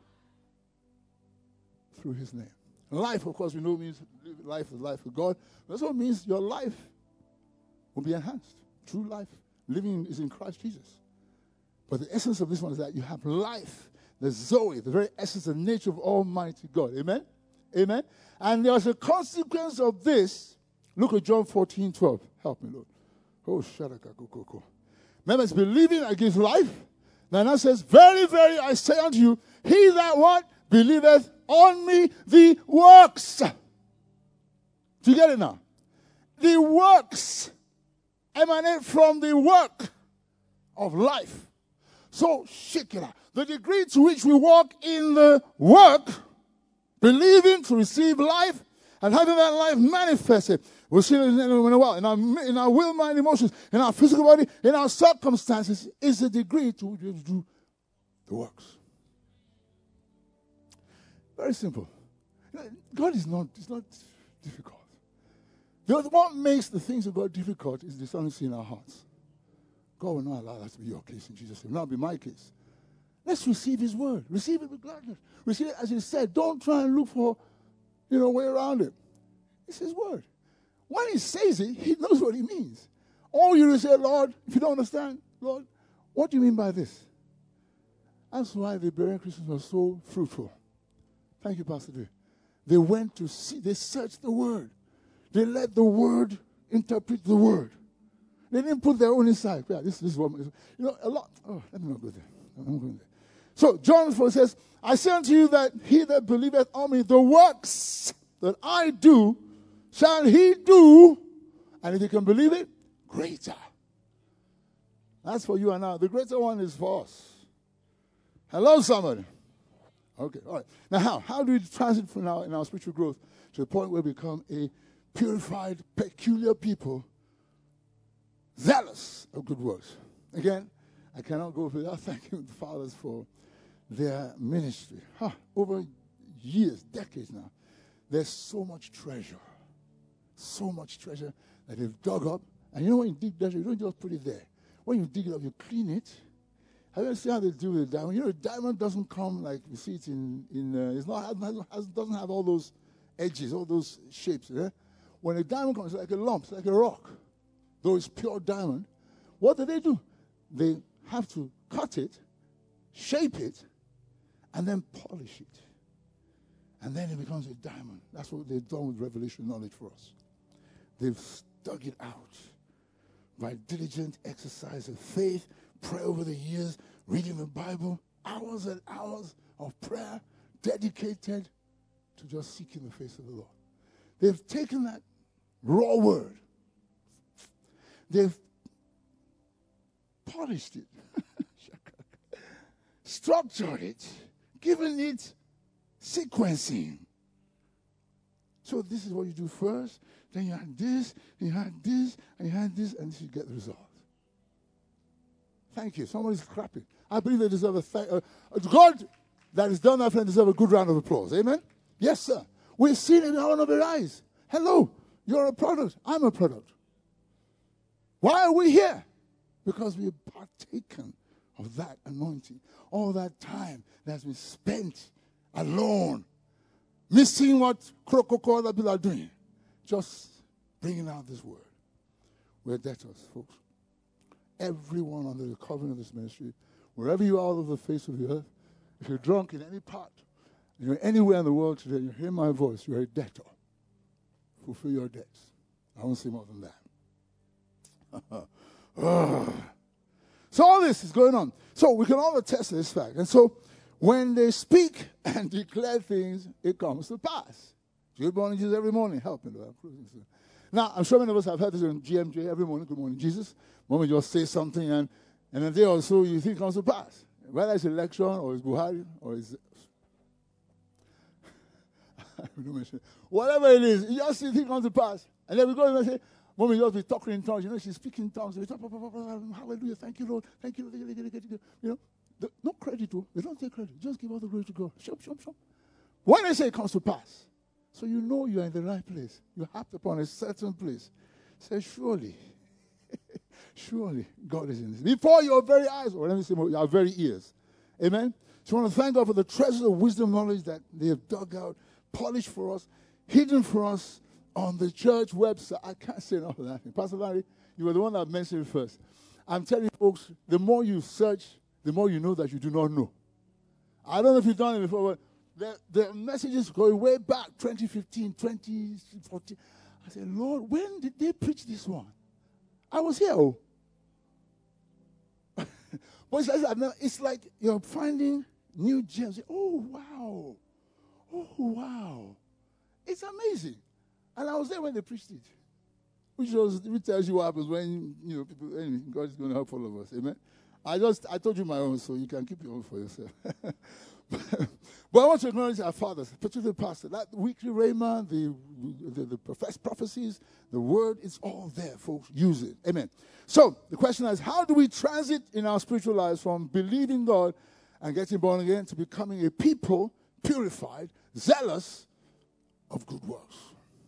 through his name. Life, of course, we know means life is life with God. That's what means your life will be enhanced. True life. Living is in Christ Jesus. But the essence of this one is that you have life, the Zoe, the very essence and nature of Almighty God. Amen? Amen? And there's a consequence of this. Look at John 14:12. Help me, Lord. Oh, shadaka. Remember, it's believing that gives life. Then that says, very, very, I say unto you, he that what? Believeth on me, the works. Do you get it now? The works emanate from the work of life. So, shikira, the degree to which we walk in the work, believing to receive life, and having that life manifested. We'll see it in a while. In our will, mind, emotions, in our physical body, in our circumstances, is the degree to which we do the works. Very simple. God is not difficult. What makes the things of God difficult is dishonesty in our hearts. God will not allow that to be your case in Jesus' name. Not be my case. Let's receive his word. Receive it with gladness. Receive it as he said. Don't try and look for, way around it. It's his word. When he says it, he knows what he means. All you say, Lord, if you don't understand, Lord, what do you mean by this? That's why the Berean Christians were so fruitful. Thank you, Pastor Dave. They went to see, they searched the word. They let the word interpret the word. They didn't put their own inside. Yeah, this is what, a lot. Oh, let me not go there. I'm going there. So, John 4 says, I say unto you that he that believeth on me, the works that I do, shall he do, and if you can believe it, greater. That's for you and I. The greater one is for us. Hello, somebody. Okay, all right. Now, how do we transit from now in our spiritual growth to the point where we become a purified, peculiar people, zealous of good works? Again, I cannot go without thanking the fathers for their ministry. Over years, decades now, there's so much treasure that they've dug up. And when you dig treasure, you don't just put it there. When you dig it up, you clean it. Have you ever seen how they do with a diamond? A diamond doesn't come like you see it doesn't have all those edges, all those shapes. Yeah? When a diamond comes, it's like a lump, it's like a rock. Though it's pure diamond, what do? They have to cut it, shape it, and then polish it. And then it becomes a diamond. That's what they've done with revelation knowledge for us. They've dug it out by diligent exercise of faith, prayer over the years, reading the Bible, hours and hours of prayer dedicated to just seeking the face of the Lord. They've taken that raw word. They've polished it, structured it, given it sequencing. So this is what you do first, then you had this, and you had this, and you had this, and you get the result. Thank you. Somebody's clapping. I believe they deserve God that has done that for them deserve a good round of applause. Amen? Yes, sir. We've seen it in our own eyes. Hello. You're a product. I'm a product. Why are we here? Because we've partaken of that anointing. All that time that's been spent alone, missing what other people are doing. Just bringing out this word. We're debtors, folks. Everyone under the covenant of this ministry, wherever you are on the face of the earth, if you're drunk in any part, you're anywhere in the world today, you hear my voice, you're a debtor. Fulfill your debts. I won't say more than that. So all this is going on. So we can all attest to this fact. And so when they speak and declare things, it comes to pass. Good morning, Jesus, every morning. Help me, Lord. Now, I'm sure many of us have heard this in GMJ every morning. Good morning, Jesus. Moment you just say something, and a day or so you think it comes to pass. Whether it's election or it's Buhari or it's whatever it is, you just think it comes to pass. And then we go and say, Mommy, you just be talking in tongues. She's speaking in tongues. Hallelujah. Thank you, Lord. Thank you. No credit, though. They don't take credit. Just give all the glory to God. Shop. When they say it comes to pass, so you know you are in the right place. You happen upon a certain place. Say, surely God is in this. Before your very eyes, or let me say your very ears. Amen? So I want to thank God for the treasures of wisdom knowledge that they have dug out, polished for us, hidden for us on the church website. I can't say enough of that. Pastor Larry, you were the one that mentioned it first. I'm telling you, folks, the more you search, the more you know that you do not know. I don't know if you've done it before, but the messages going way back, 2015, 2014. I said, Lord, when did they preach this one? I was here. Oh. But it's like you're finding new gems. Oh, wow. Oh, wow. It's amazing. And I was there when they preached it. Which tells you what happens when, people, anyway, God is going to help all of us. Amen? I told you my own, so you can keep your own for yourself. But I want to acknowledge our fathers, particularly the pastor. That weekly rhema, the professed prophecies, the word, it's all there, folks. Use it. Amen. So the question is, how do we transit in our spiritual lives from believing God and getting born again to becoming a people purified, zealous of good works?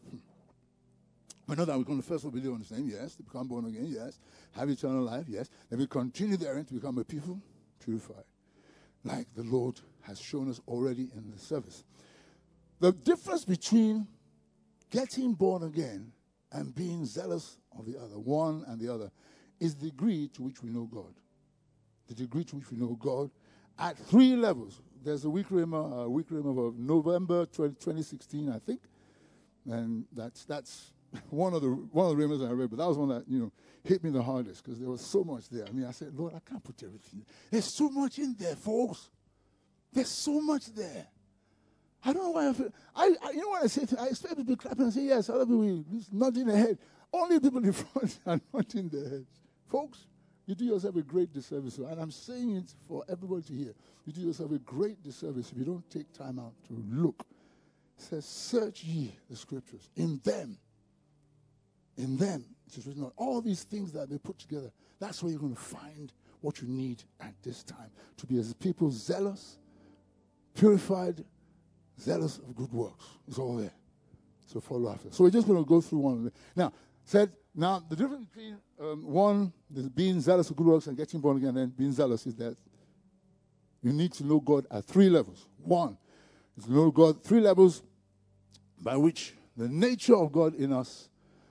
We know that we're going to first of all believe on His name, yes. To become born again, yes. Have eternal life, yes. Then we continue therein to become a people purified, like the Lord has shown us already in the service. The difference between getting born again and being zealous of the other, one and the other, is the degree to which we know God. The degree to which we know God at 3 levels. There's a weekly rhema of November 2016, I think. And that's one of the rhemas I read, but that was one that, hit me the hardest because there was so much there. I mean, I said, Lord, I can't put everything. There's so much in there, folks. There's so much there. I don't know why I feel. You know what I say? I expect people to clap and say, yes, other people nodding their head. Only people in front are nodding their heads. Folks, you do yourself a great disservice. And I'm saying it for everybody to hear. You do yourself a great disservice if you don't take time out to look. It says, search ye the scriptures. In them, it is written on all these things that they put together. That's where you're going to find what you need at this time. To be as people zealous, purified, zealous of good works. It's all there. So follow after. So we're just going to go through one of them. Now, the difference between one, being zealous of good works and getting born again, and being zealous is that you need to know God at 3 levels. One is to know God 3 levels by which the nature of God in us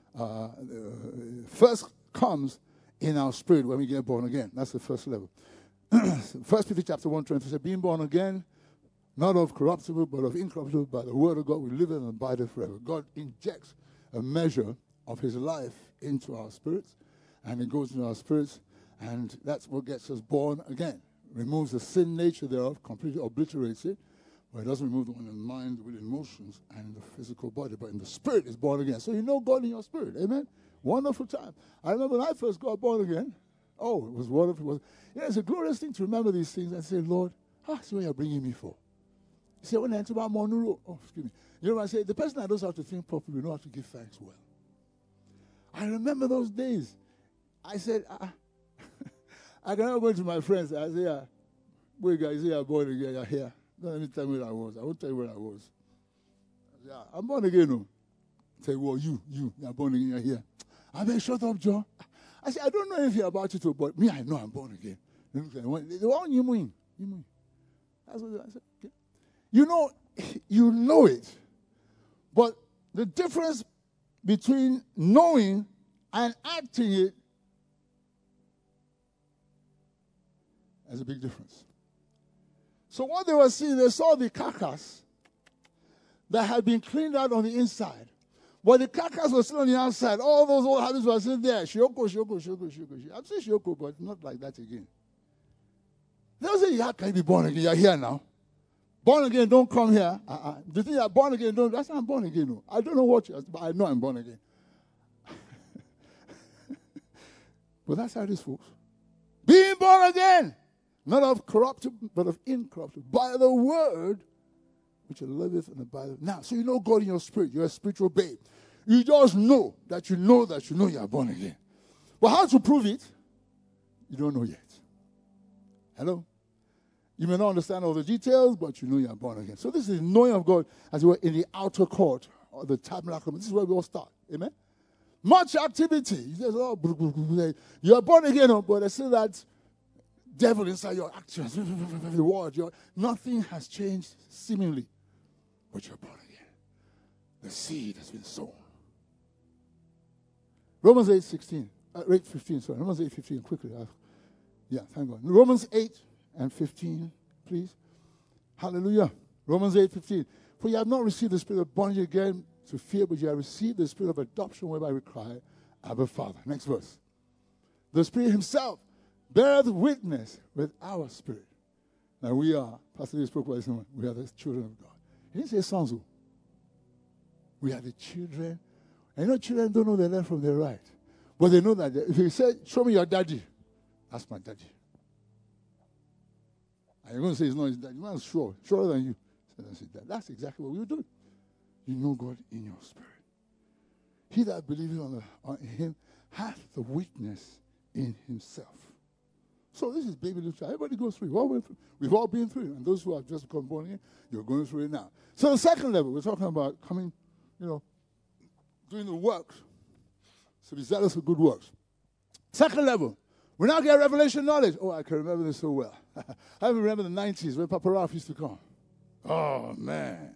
first comes in our spirit when we get born again. That's the first level. 1 Peter chapter 1:20 says, being born again, not of corruptible, but of incorruptible, by the word of God, we live and abide forever. God injects a measure of His life into our spirits, and it goes into our spirits, and that's what gets us born again. Removes the sin nature thereof, completely obliterates it, but it doesn't remove the one in the mind, the will, emotions, and the physical body. But in the spirit is born again. So you know God in your spirit. Amen? Wonderful time. I remember when I first got born again. Oh, it was wonderful. It's a glorious thing to remember these things and say, Lord, that's what you're bringing me for. You say, when I enter about Monuro, excuse me. You know what I say? The person that knows how to think properly knows how to give thanks well. I remember those days. I said, I cannot go to my friends. I say, boy, guys, you're born again, you're here. Don't let me tell you where I was. I won't tell you where I was. I say, I'm born again. No. Say, well, you're born again, you're here. I mean, shut up, John. I said, I don't know anything about you, but me, I know I'm born again. They want you mean. That's what I said. Okay. You know it. But the difference between knowing and acting it is a big difference. So what they were seeing, they saw the carcass that had been cleaned out on the inside. But the carcass was still on the outside. All those old habits were still there. Shioko. I'm saying shioko, but not like that again. They don't say, how can you be born again? You're here now. Born again, don't come here. The thing you're born again, that's not born again. No. I don't know what you are, but I know I'm born again. But that's how it is, folks. Being born again. Not of corruptible, but of incorruptible. By the word which liveth and abideth. Now, so you know God in your spirit. You're a spiritual babe. You just know that you know you are born again. But how to prove it? You don't know yet. Hello? You may not understand all the details, but you know you are born again. So this is knowing of God as we were in the outer court or the tabernacle. This is where we all start. Amen? Much activity. You are born again, but there's still that devil inside your actions. The word. Nothing has changed seemingly, but you're born again. The seed has been sown. Romans 8:15. Romans 8:15. Quickly. Thank God. Romans 8:15, please. Hallelujah. Romans 8:15. For you have not received the spirit of bondage again to fear, but you have received the spirit of adoption whereby we cry, Abba, Father. Next verse. The Spirit himself beareth witness with our spirit. Now we are, Pastor Lee spoke about this, we are the children of God. He didn't say sons. We are the children. And you know, children don't know their left from their right. But they know that if you say, show me your daddy, that's my daddy. And you're going to say, it's not his daddy. The man's sure, surer than you. So that's exactly what we do. You know God in your spirit. He that believeth on him hath the witness in himself. So this is baby literature. Everybody goes through it. We've all been through it. And those who have just become born again, you're going through it now. So the second level, we're talking about coming, doing the works. So be zealous for good works. Second level, we now get revelation knowledge. Oh, I can remember this so well. I remember the 90s when Papa Ralph used to come. Oh, man.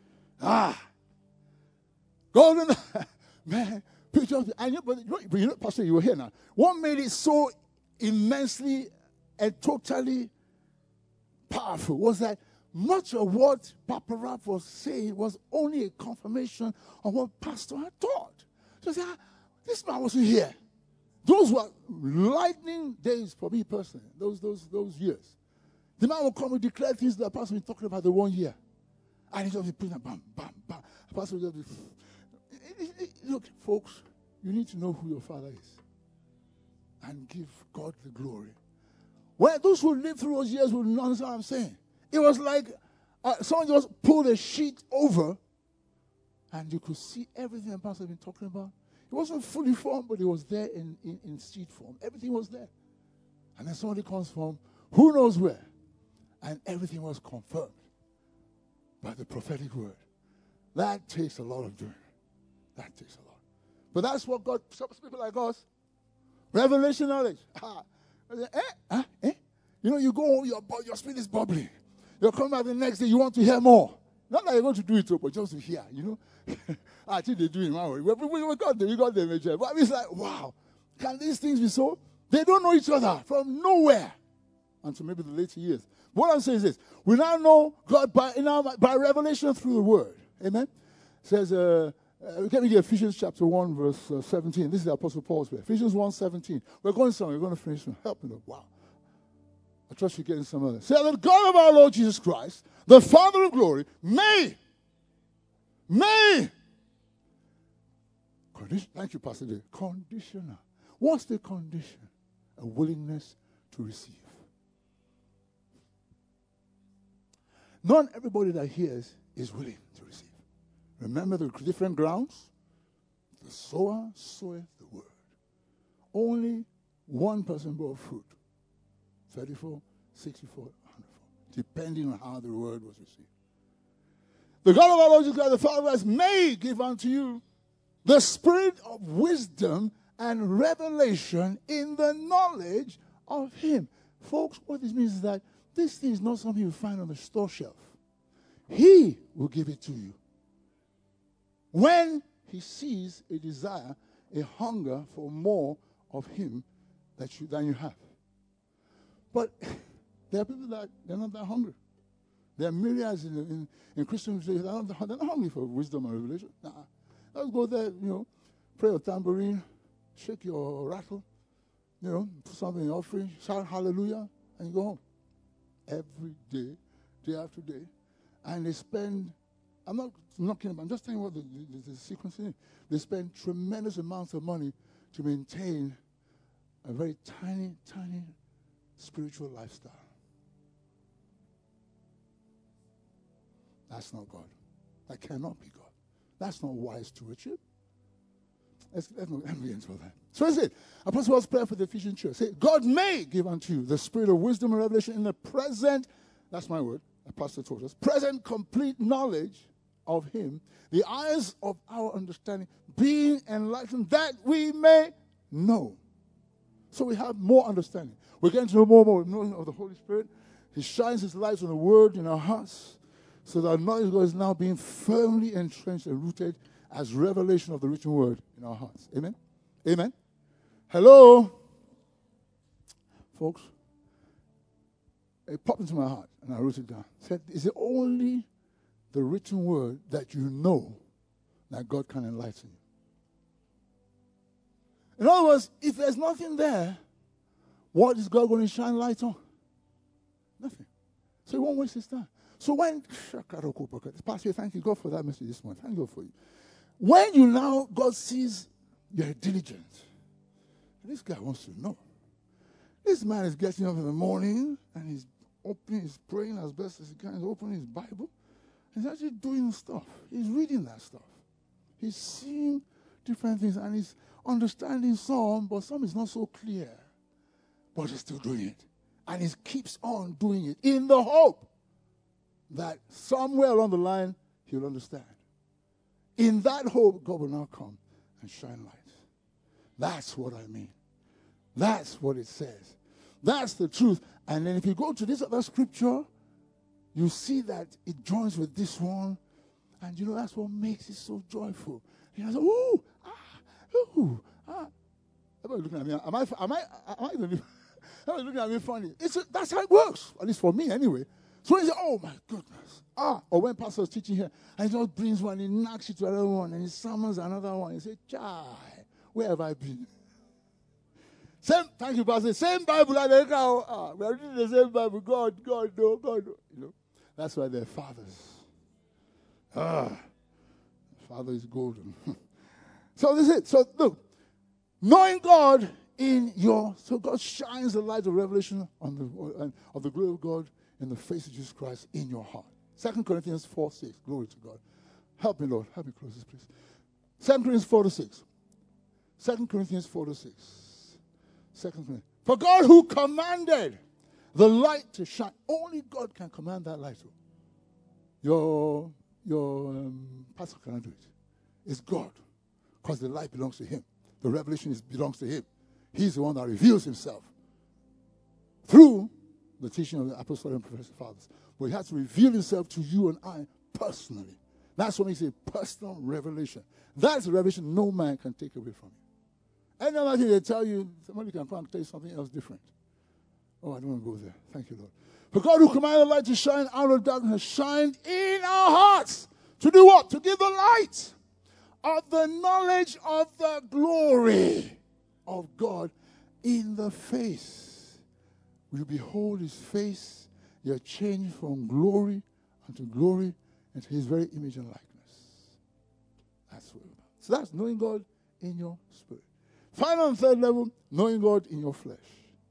Golden, man. Picture, but Pastor, you were here now. What made it so immensely and totally powerful was that much of what Papa Ralph was saying was only a confirmation of what Pastor had taught. So this man wasn't here. Those were lightning days for me personally, those years. The man would come and declare things that Pastor was talking about the 1 year. And he just be putting bam, bam, bam. Pastor would just be... Look, folks, you need to know who your father is. And give God the glory. Well, those who lived through those years will understand what I'm saying. It was like someone just pulled a sheet over and you could see everything the pastor had been talking about. It wasn't fully formed, but it was there in sheet form. Everything was there. And then somebody comes from who knows where. And everything was confirmed by the prophetic word. That takes a lot of doing. That takes a lot. But that's what God, some people like us, revelation knowledge. You go home, your spirit is bubbling. You'll come back the next day, you want to hear more. Not that you're going to do it, but just to hear, I think they do it my way. We got the major. But it's like, wow, can these things be so? They don't know each other from nowhere until maybe the later years. What I'm saying is this. We now know God by revelation through the word. Amen? It says, let me get Ephesians chapter 1, verse 17. This is the Apostle Paul's way. Ephesians 1:17. We're going somewhere. We're going to finish. Help me. Wow. I trust you're getting some of this. Say that the God of our Lord Jesus Christ, the Father of glory, may. Thank you, Pastor Dave. Conditional. What's the condition? A willingness to receive. Not everybody that hears is willing to receive. Remember the different grounds? The sower soweth the word. Only one person brought fruit. 34, 64, 104. Depending on how the word was received. The God of our Lord Jesus Christ, the Father of us, may give unto you the spirit of wisdom and revelation in the knowledge of him. Folks, what this means is that this thing is not something you find on the store shelf. He will give it to you. When he sees a desire, a hunger for more of him than you have. But there are people that they're not that hungry. There are myriads in Christians they're not hungry for wisdom and revelation. Nah. Let's go there, play your tambourine, shake your rattle, put something in the offering, shout hallelujah, and you go home. Every day, day after day. And they spend, I'm not kidding, I'm just telling you what the sequence is. They spend tremendous amounts of money to maintain a very tiny, tiny spiritual lifestyle. That's not God. That cannot be God. That's not wise stewardship. Let me get into that. So is it. Apostle Paul's prayer for the Ephesian church. Say, God may give unto you the spirit of wisdom and revelation in the present, that's my word, the pastor taught us, present complete knowledge of him, the eyes of our understanding being enlightened, that we may know. So we have more understanding. We're getting to know more knowing of the Holy Spirit. He shines his light on the word in our hearts, so that our knowledge of God is now being firmly entrenched and rooted as revelation of the written word in our hearts. Amen? Amen? Hello? Folks, it popped into my heart, and I wrote it down. It said, is it only the written word that you know that God can enlighten you. In other words, if there's nothing there, what is God going to shine light on? Nothing. So he won't waste his time. So when, Pastor, thank you God for that message this morning. Thank God for you. When you now, God sees you're diligent. This guy wants to know. This man is getting up in the morning and he's praying as best as he can. He's opening his Bible. He's actually doing stuff. He's reading that stuff. He's seeing different things and he's understanding some, but some is not so clear. But he's still doing it. And he keeps on doing it in the hope that somewhere along the line he'll understand. In that hope, God will now come and shine light. That's what I mean. That's what it says. That's the truth. And then if you go to this other scripture, you see that it joins with this one. And you know, that's what makes it so joyful. You know, ooh, ooh, Everybody looking at me. Am I looking at me funny? That's how it works. At least for me anyway. So when you say, oh my goodness. Or when pastor is teaching here, and he just brings one, he knocks it to another one, and he summons another one. He says, Chai, where have I been? Thank you, Pastor. Same Bible. We are reading the same Bible. God, no. You know, that's why they're fathers. Father is golden. So this is it. So look, knowing God so God shines the light of revelation of the glory of God in the face of Jesus Christ in your heart. 2 Corinthians 4:6. Glory to God. Help me, Lord. Help me close this, please. 2 Corinthians 4:6. 2 Corinthians 4:6. 2 Corinthians. For God who commanded the light to shine. Only God can command that light. Your pastor cannot do it. It's God. Because the light belongs to him. The revelation belongs to him. He's the one that reveals himself through the teaching of the apostolic and prophetic fathers. But he has to reveal himself to you and I personally. That's what makes it a personal revelation. That's a revelation no man can take away from you. Any other thing they tell you, somebody can come and tell you something else different. Oh, I don't want to go there. Thank you, Lord. For God who commanded the light to shine out of darkness has shined in our hearts. To do what? To give the light of the knowledge of the glory of God in the face. When you behold his face, you are changed from glory unto glory into his very image and likeness. That's what it's about. So that's knowing God in your spirit. Final and third level, knowing God in your flesh.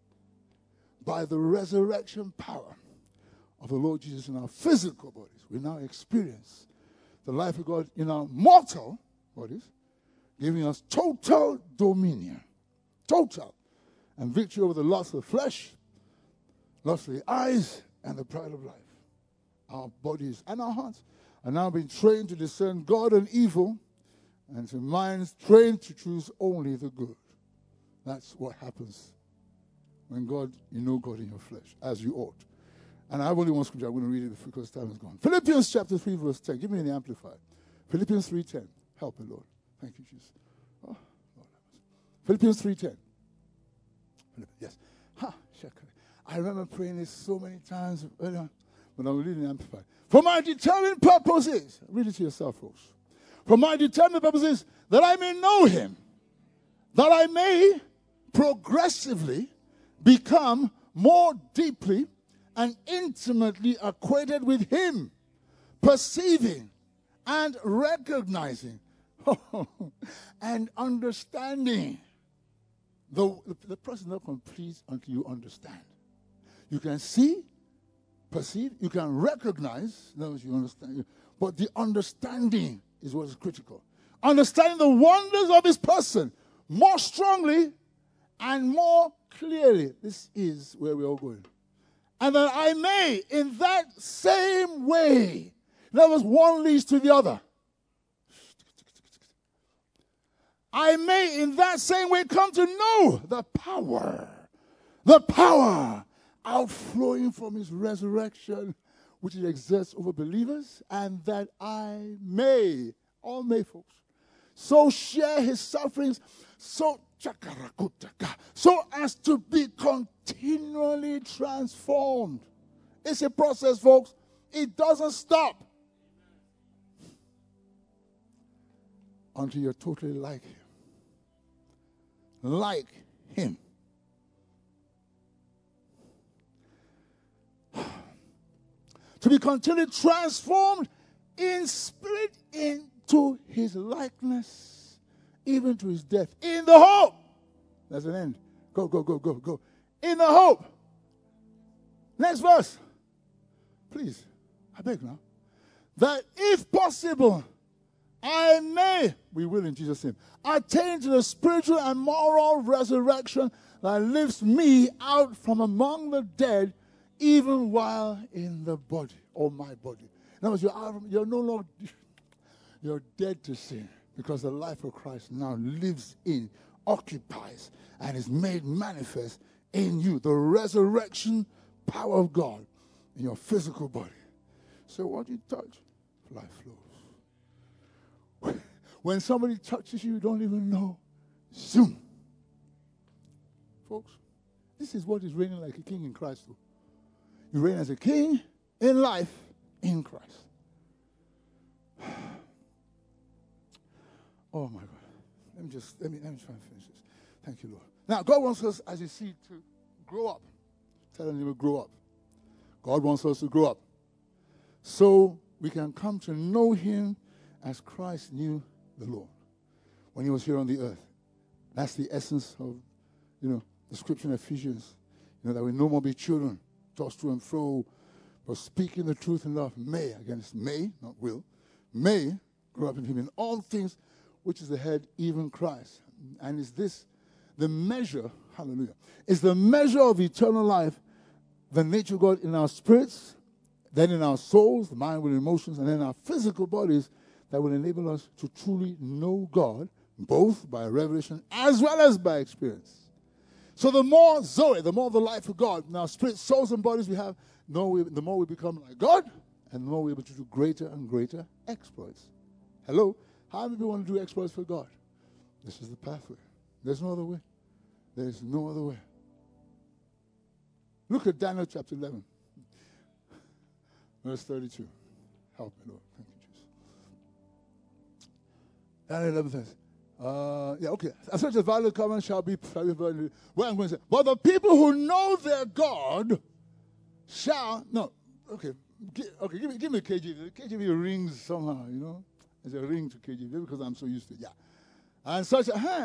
By the resurrection power of the Lord Jesus in our physical bodies, we now experience the life of God in our mortal bodies, giving us total dominion. Total. And victory over the lust of the flesh, lust of the eyes, and the pride of life. Our bodies and our hearts are now being trained to discern God and evil, and to minds trained to choose only the good. That's what happens when you know God in your flesh, as you ought. And I have only one scripture. I'm going to read it because time is gone. Philippians chapter 3, verse 10. Give me an amplified. Philippians 3:10. Help me, Lord. Thank you, Jesus. Oh, Lord. Philippians 3:10. Yes. I remember praying this so many times earlier, but I'm reading the amplified. For my determined purpose is, read it to yourself, folks. For my determined purpose is that I may know him, that I may progressively become more deeply and intimately acquainted with him, perceiving and recognizing and understanding. The process is not complete until you understand. You can see, perceive, you can recognize, in other words, you understand, but the understanding is what is critical. Understanding the wonders of his person more strongly and more clearly. This is where we're all going. And that I may, in that same way, in other words, one leads to the other. I may, in that same way, come to know the power outflowing from his resurrection, which it exerts over believers, and that I may, all may, folks, so share his sufferings, so as to be continually transformed. It's a process, folks. It doesn't stop. until you're totally like him. Like him. To be continually transformed in spirit into his likeness, even to his death. In the hope. That's an end. Go, go, go, go, go. In the hope. Next verse. Please. I beg now. That if possible, I may, we will in Jesus' name, attain to the spiritual and moral resurrection that lifts me out from among the dead, even while in the body, or my body. In other words, you're no longer, you're dead to sin, because the life of Christ now lives in, occupies, and is made manifest in you. The resurrection power of God in your physical body. So what you touch, life flows. When somebody touches you, you don't even know. Zoom. Folks, this is what is reigning like a king in Christ. Too. You reign as a king in life in Christ. Oh my God. Let me try and finish this. Thank you, Lord. Now, God wants us, as you see, to grow up. Tell them to grow up. God wants us to grow up. So we can come to know him as Christ knew the Lord when he was here on the earth. That's the essence of, the scripture in Ephesians. That we no more be children, tossed to and fro, but speaking the truth in love may, not will, may grow up in him in all things, which is the head, even Christ. And is this the measure, hallelujah, is the measure of eternal life, the nature of God in our spirits, then in our souls, the mind with emotions, and then our physical bodies that will enable us to truly know God, both by revelation as well as by experience. So the more Zoe, the more the life of God in our spirits, souls, and bodies we have, the more we become like God, and the more we're able to do greater and greater exploits. Hello? How many people want to do exploits for God? This is the pathway. There's no other way. There's no other way. Look at Daniel chapter 11. Verse 32. Help me, Lord. Thank you, Jesus. Daniel 11 says, As such as violent covenant shall be violated. Well, I'm going to say, but the people who know their God shall, give me KJV. KJV rings somehow, There's a ring to KJV because I'm so used to it. Yeah. And such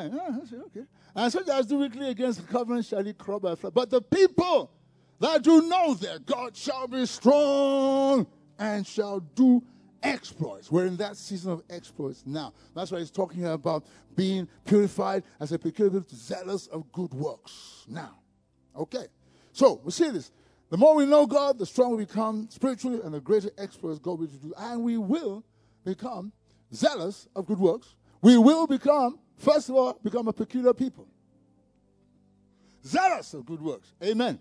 And such as do wickedly against the covenant shall he corrupt by flood. But the people that do know their God shall be strong and shall do exploits. We're in that season of exploits now. That's why he's talking about being purified as a peculiar zealous of good works. Now, okay. So, we see this. The more we know God, the stronger we become spiritually, and the greater exploits God will do. And we will become zealous of good works. We will become, first of all, become a peculiar people. Zealous of good works. Amen.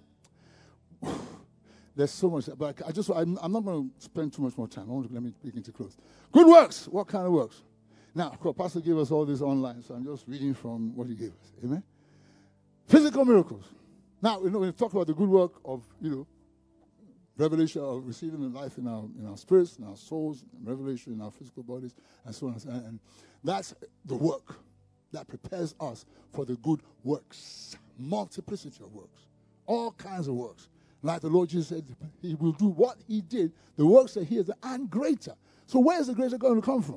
There's so much, but I'm not going to spend too much more time. Let me begin to close. Good works. What kind of works? Now, of course, Pastor gave us all this online, so I'm just reading from what he gave us. Amen. Physical miracles. Now, when we talk about the good work of, revelation of receiving the life in our spirits, in our souls, revelation in our physical bodies, and so on. And that's the work that prepares us for the good works. Multiplicity of works. All kinds of works. Like the Lord Jesus said, he will do what he did, the works that he has done, and greater. So where is the greater going to come from?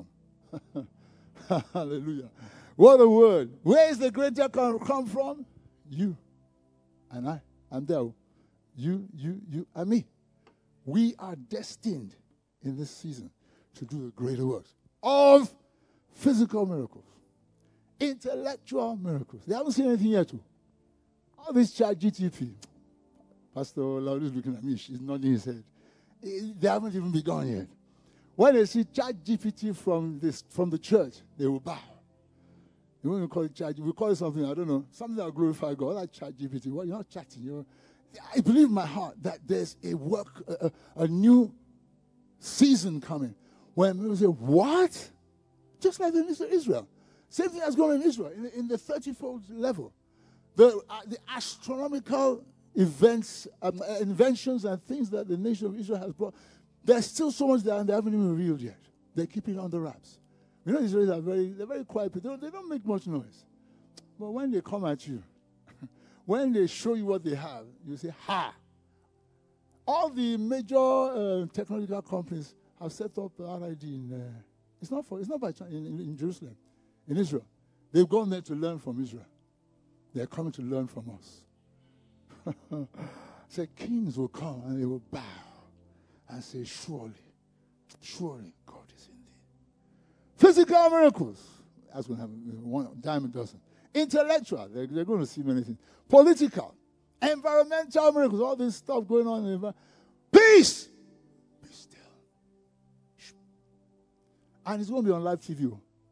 Hallelujah. What a word. Where is the greater going to come from? You and I. And there. You, and me. We are destined in this season to do the greater works of physical miracles, intellectual miracles. They haven't seen anything yet, too. All this ChatGPT. Pastor Laud is looking at me. She's nodding his head. They haven't even begun yet. When they see ChatGPT from the church, they will bow. You won't even call it ChatGPT. We call it something, I don't know, something that will glorify God. Like ChatGPT. Well, you're not chatting. I believe in my heart that there's a work, a new season coming when people say, what? Just like in Israel. Same thing that's going on in Israel, in the 30-fold level. The astronomical events, inventions and things that the nation of Israel has brought, there's still so much there and they haven't even revealed yet. They're keeping it under wraps. You know, Israelis they're very quiet people. They don't make much noise. But when they come at you, when they show you what they have, you say, ha! All the major technological companies have set up RID it's not by China, in Jerusalem, in Israel. They've gone there to learn from Israel. They're coming to learn from us. Say, kings will come and they will bow and say, surely God is in thee. Physical miracles. That's going to happen. One dime a dozen. Intellectual. They're going to see many things. Political. Environmental miracles. All this stuff going on in the peace. Be still. Shh. And it's going to be on live TV.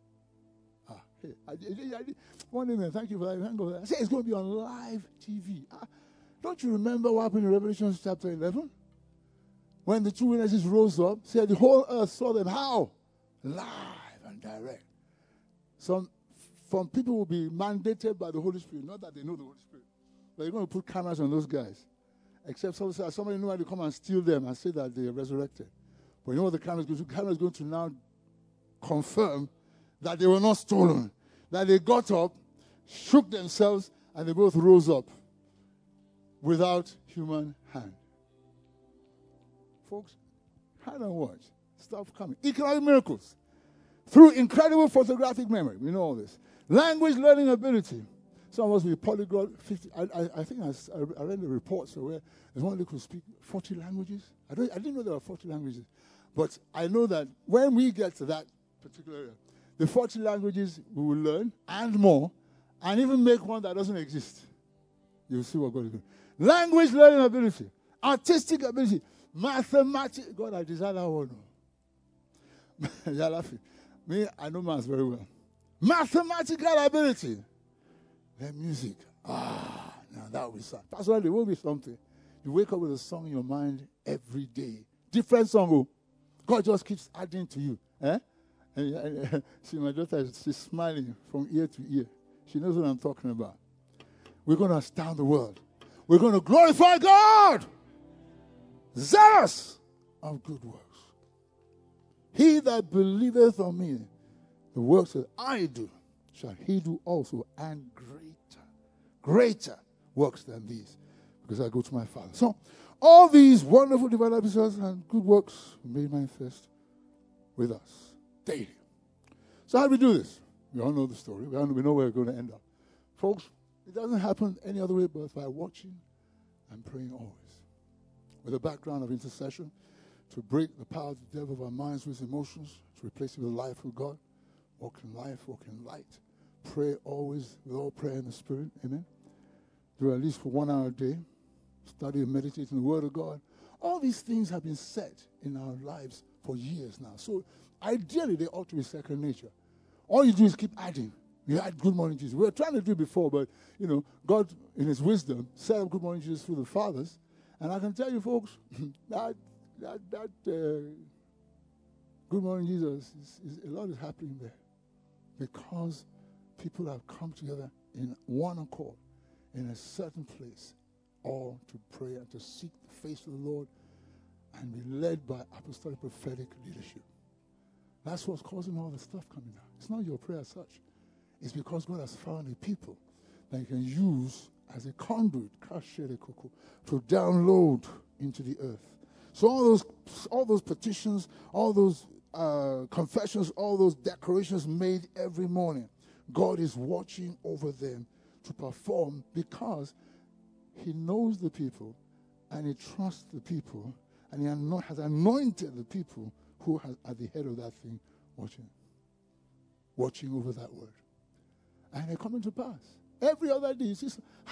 One minute, thank you for that. Hang over. I say it's going to be on live TV. Don't you remember what happened in Revelation chapter 11? When the two witnesses rose up, said the whole earth saw them. How? Live and direct. Some people will be mandated by the Holy Spirit, not that they know the Holy Spirit. But they're going to put cameras on those guys. Except somebody knew how to come and steal them and say that they are resurrected. But you know what the camera is going to do? The camera is going to now confirm that they were not stolen. That they got up, shook themselves, and they both rose up without human hand. Folks, hand on watch. Stuff coming. Economic miracles. Through incredible photographic memory. We know all this. Language learning ability. Some of us will be polyglot. 50. I think I read the reports where there's one who could speak 40 languages. I didn't know there were 40 languages. But I know that when we get to that particular area, the 40 languages we will learn and more, and even make one that doesn't exist. You'll see what God is doing. Language learning ability, artistic ability, mathematics. God, I desire that one. You're laughing. Me, I know maths very well. Mathematical ability. Then music. Now that will be something. That's why there will be something. You wake up with a song in your mind every day. Different song. God just keeps adding to you. See, my daughter, she's smiling from ear to ear. She knows what I'm talking about. We're going to astound the world. We're going to glorify God. Zealous of good works. He that believeth on me, the works that I do, shall he do also, and greater works than these, because I go to my Father. So, all these wonderful divine episodes and good works made manifest with us daily. So how do we do this? We all know the story. We know where we're going to end up. Folks, it doesn't happen any other way but by watching and praying always. With a background of intercession, to break the power of the devil of our minds with emotions, to replace it with life with God. Walk in life, walk in light. Pray always with all prayer in the Spirit. Amen. Do at least for 1 hour a day. Study and meditate in the Word of God. All these things have been set in our lives for years now. So ideally, they ought to be second nature. All you do is keep adding. You add Good Morning Jesus. We were trying to do it before, but, God, in His wisdom, set up Good Morning Jesus through the fathers. And I can tell you, folks, that Good Morning Jesus, a lot is happening there. Because people have come together in one accord, in a certain place, all to pray and to seek the face of the Lord and be led by apostolic prophetic leadership. That's what's causing all the stuff coming out. It's not your prayer as such. It's because God has found a people that He can use as a conduit, to download into the earth. So all those petitions, all those confessions, all those declarations made every morning, God is watching over them to perform because He knows the people and He trusts the people and He has anointed the people who are at the head of that thing watching over that word. And they're coming to pass. Every other day, you see,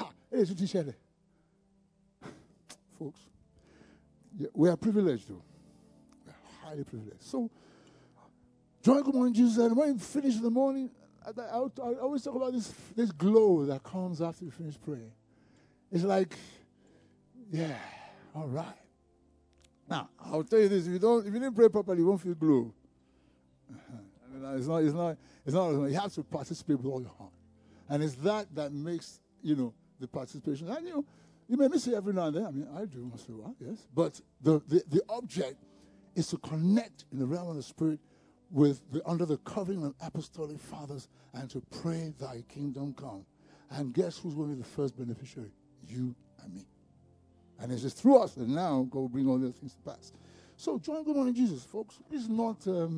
folks, we are privileged, though. We are highly privileged. So, join Good Morning Jesus, and when you finish in the morning, I always talk about this glow that comes after you finish praying. It's like, yeah, all right. Now, I'll tell you this: if you didn't pray properly, you won't feel glow. It's not. You have to participate with all your heart, and it's that makes the participation. And you may miss it every now and then. I mean, I do once in a while, yes. But the object is to connect in the realm of the Spirit under the covering of apostolic fathers and to pray thy kingdom come. And guess who's going to be the first beneficiary? You and me. And it's just through us that now God will bring all those things to pass. So join Good Morning Jesus, folks. It's not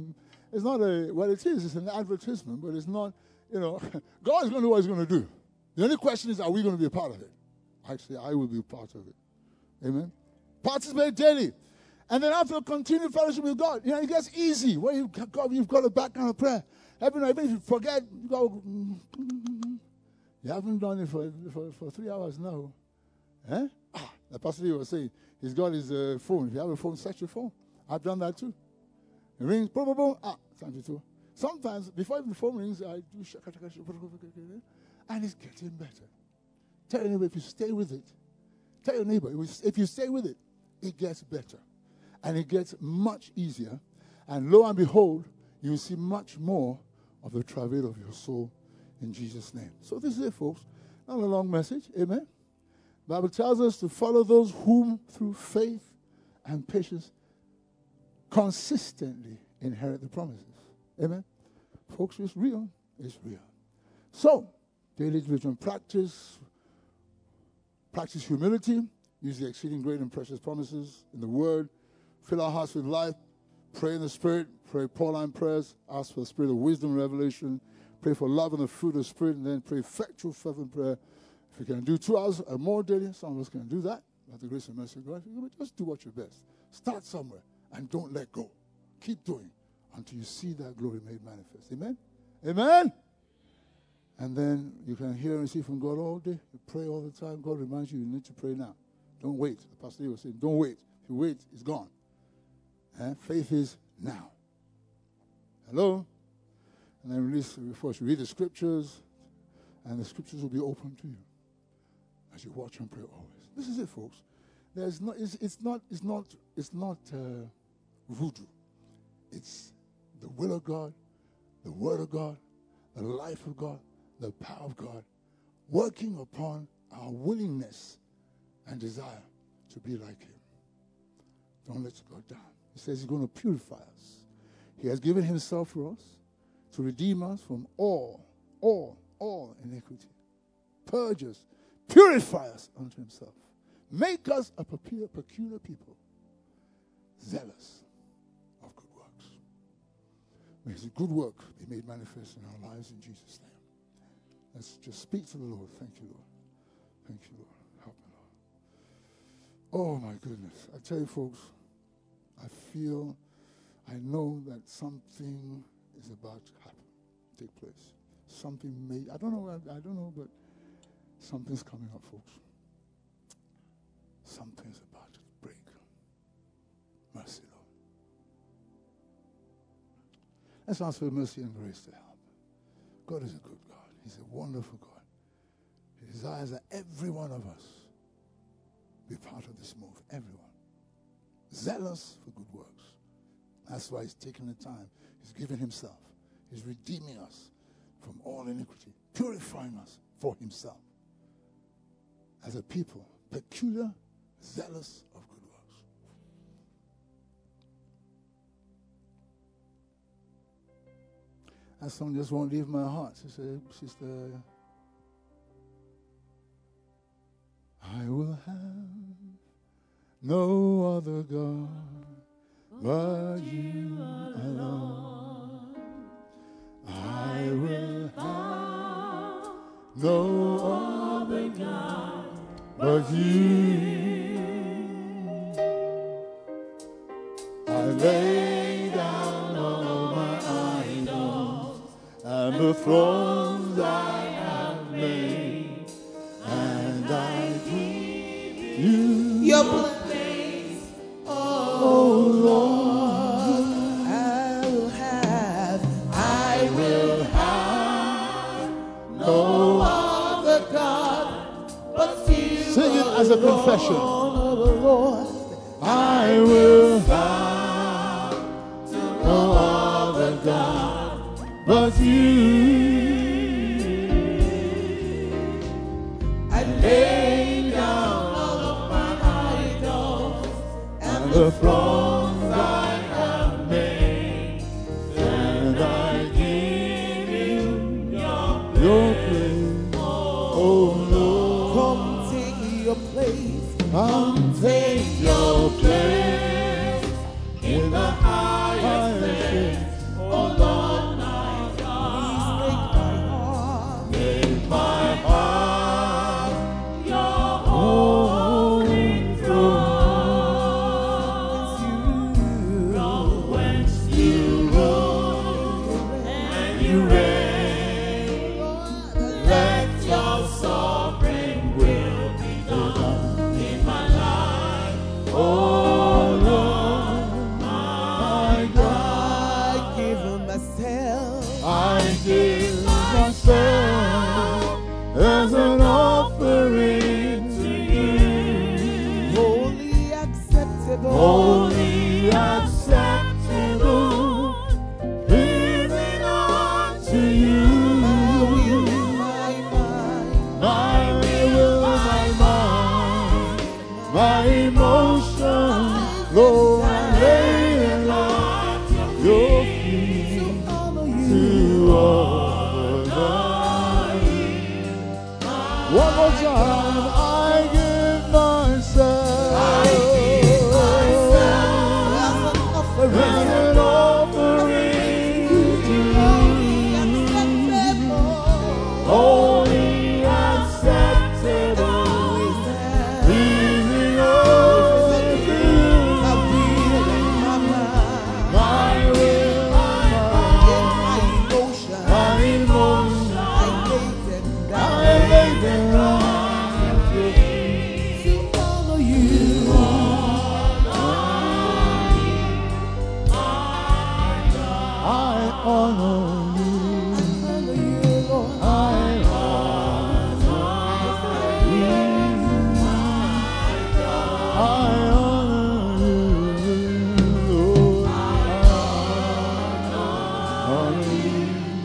it is. It's an advertisement, but it's not, God is going to do what he's going to do. The only question is, are we going to be a part of it? Actually, I will be a part of it. Amen. Participate daily. And then after continued fellowship with God, it gets easy. When you've got a background of prayer. Even if you forget, you haven't done it for 3 hours now. Eh? The pastor was saying, he's got his phone. If you have a phone, set your phone. I've done that too. It rings, boom, boom, boom. Time to do. Sometimes, before the phone rings, I do shaka, and it's getting better. Tell your neighbor, if you stay with it, tell your neighbor, if you stay with it, it gets better. And it gets much easier. And lo and behold, you will see much more of the travail of your soul in Jesus' name. So this is it, folks. Not a long message. Amen. The Bible tells us to follow those whom through faith and patience consistently inherit the promises. Amen. Folks, it's real. It's real. So, daily religion practice humility, use the exceeding great and precious promises in the Word, fill our hearts with life, pray in the Spirit, pray Pauline prayers, ask for the spirit of wisdom and revelation, pray for love and the fruit of the Spirit, and then pray effectual, fervent prayer. If you can do 2 hours or more daily, some of us can do that. By the grace and mercy of God, just do what you're best. Start somewhere and don't let go. Keep doing until you see that glory made manifest. Amen? Amen? And then you can hear and receive from God all day. You pray all the time. God reminds you need to pray now. Don't wait. The pastor was saying, don't wait. If you wait, it's gone. Faith is now. Hello? And then before you read the scriptures, and the scriptures will be open to you as you watch and pray always. This is it, folks. It's not voodoo. It's the will of God, the word of God, the life of God, the power of God, working upon our willingness and desire to be like him. Don't let God down. He says he's going to purify us. He has given himself for us to redeem us from all iniquity. Purge us, purify us unto himself. Make us a peculiar people, zealous of good works. May his good work be made manifest in our lives in Jesus' name. Let's just speak to the Lord. Thank you, Lord. Thank you, Lord. Help me, Lord. Oh, my goodness. I tell you, folks, I know that something is about to happen, take place. Something I don't know, but something's coming up, folks. Something's about to break. Mercy, Lord. Let's ask for mercy and grace to help. God is a good God. He's a wonderful God. He desires that every one of us be part of this move. Everyone. Zealous for good works. That's why he's taking the time. He's giving himself. He's redeeming us from all iniquity, purifying us for himself. As a people, peculiar, zealous of good works. That song just won't leave my heart. Sister, I will have no other God but you alone. I will have no other God but you. I lay down all my idols and the thrones I have made, and I give you your place, oh Lord. I will have no other God but you. Sing it as a confession. I will have no other God but you. I lay down all of my idols and the thrones I have made, and honor you. I honor you. I honor you, Lord. I honor you.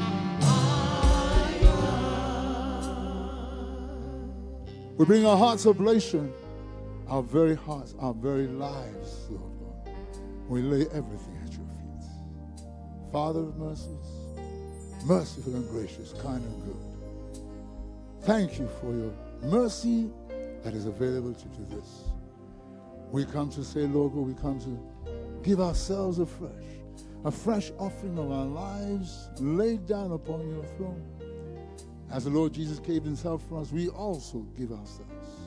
We bring our hearts oblation, our very hearts, our very lives, Lord God. We lay everything at your feet. Father of mercies, merciful and gracious, kind and good. Thank you for your mercy that is available to do this. We come to say, Lord God, we come to give ourselves a fresh offering of our lives laid down upon your throne. As the Lord Jesus gave himself for us, we also give ourselves.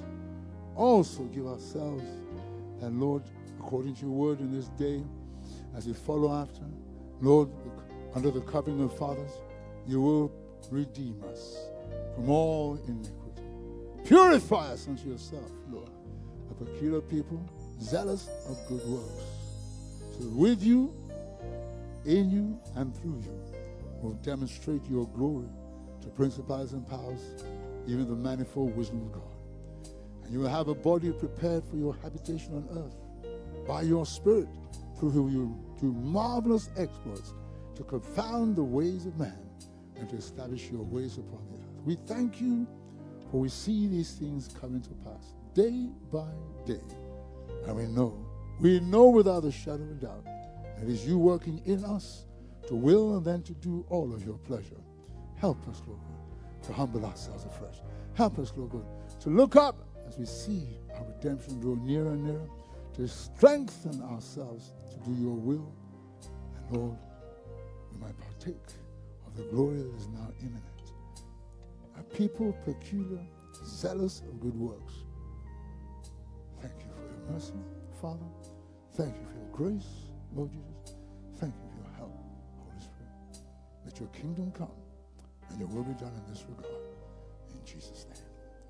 And Lord, according to your word in this day, as we follow after, Lord, under the covering of fathers, you will redeem us from all iniquity. Purify us unto yourself, Lord, a peculiar people, zealous of good works. So with you, in you, and through you, will demonstrate your glory to principalities and powers, even the manifold wisdom of God. And you will have a body prepared for your habitation on earth by your Spirit, through whom you do marvelous exploits to confound the ways of man and to establish your ways upon the earth. We thank you, for we see these things coming to pass day by day. And we know without a shadow of a doubt that it is you working in us to will and then to do all of your pleasure. Help us, Lord God, to humble ourselves afresh. Help us, Lord God, to look up as we see our redemption draw nearer and nearer, to strengthen ourselves to do your will. And Lord, we might partake of the glory that is now imminent. A people peculiar, zealous of good works. Thank you for your mercy, Father. Thank you for your grace, Lord Jesus. Thank you for your help, Holy Spirit. Let your kingdom come and your will be done in this regard. In Jesus' name.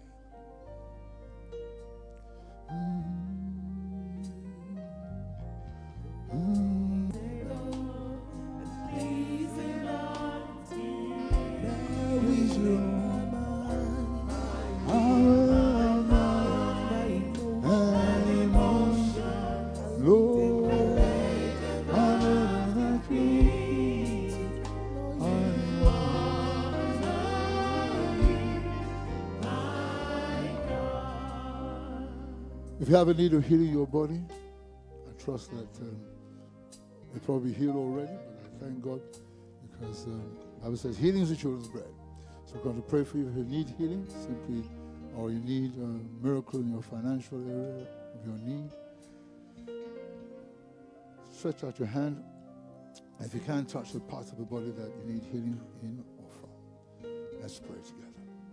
If you have a need of healing your body, I trust that you're probably healed already, but I thank God because the Bible says healing is the children's bread. So I'm going to pray for you if you need healing, simply, or you need a miracle in your financial area of your need. Stretch out your hand. If you can't touch the parts of the body that you need healing in or from, let's pray together.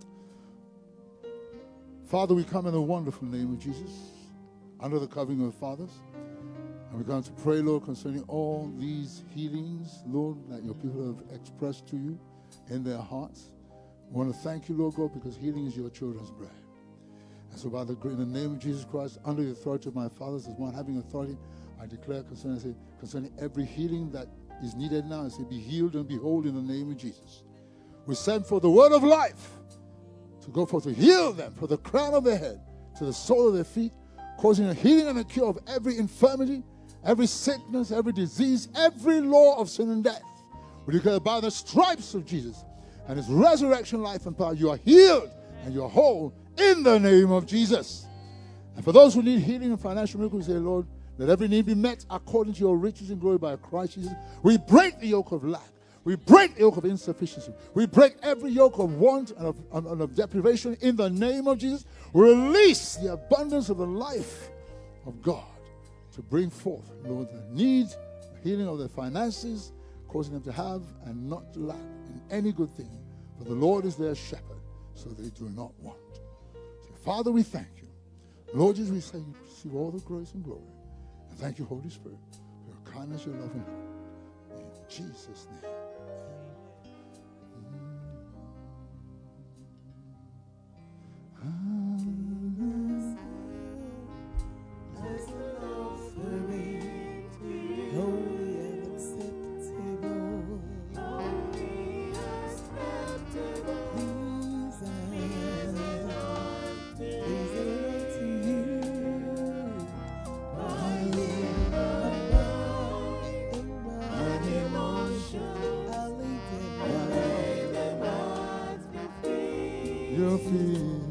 Father, we come in the wonderful name of Jesus, under the covering of the fathers. And we're going to pray, Lord, concerning all these healings, Lord, that your people have expressed to you in their hearts. We want to thank you, Lord God, because healing is your children's bread. And so in the name of Jesus Christ, under the authority of my fathers, as one having authority, I declare concerning every healing that is needed now, I say, be healed and be whole in the name of Jesus. We send for the word of life to go forth to heal them from the crown of their head to the sole of their feet, causing a healing and a cure of every infirmity, every sickness, every disease, every law of sin and death. We declare by the stripes of Jesus and his resurrection, life, and power, you are healed and you are whole in the name of Jesus. And for those who need healing and financial miracles, we say, Lord, let every need be met according to your riches and glory by Christ Jesus. We break the yoke of lack. We break the yoke of insufficiency. We break every yoke of want and of deprivation in the name of Jesus. We release the abundance of the life of God to bring forth, Lord, the need, the healing of their finances, causing them to have and not to lack in any good thing. For the Lord is their shepherd, so they do not want. So, Father, we thank you. Lord Jesus, we say you receive all the grace and glory. And thank you, Holy Spirit, for your kindness, your love, and help. In Jesus' name. your feet.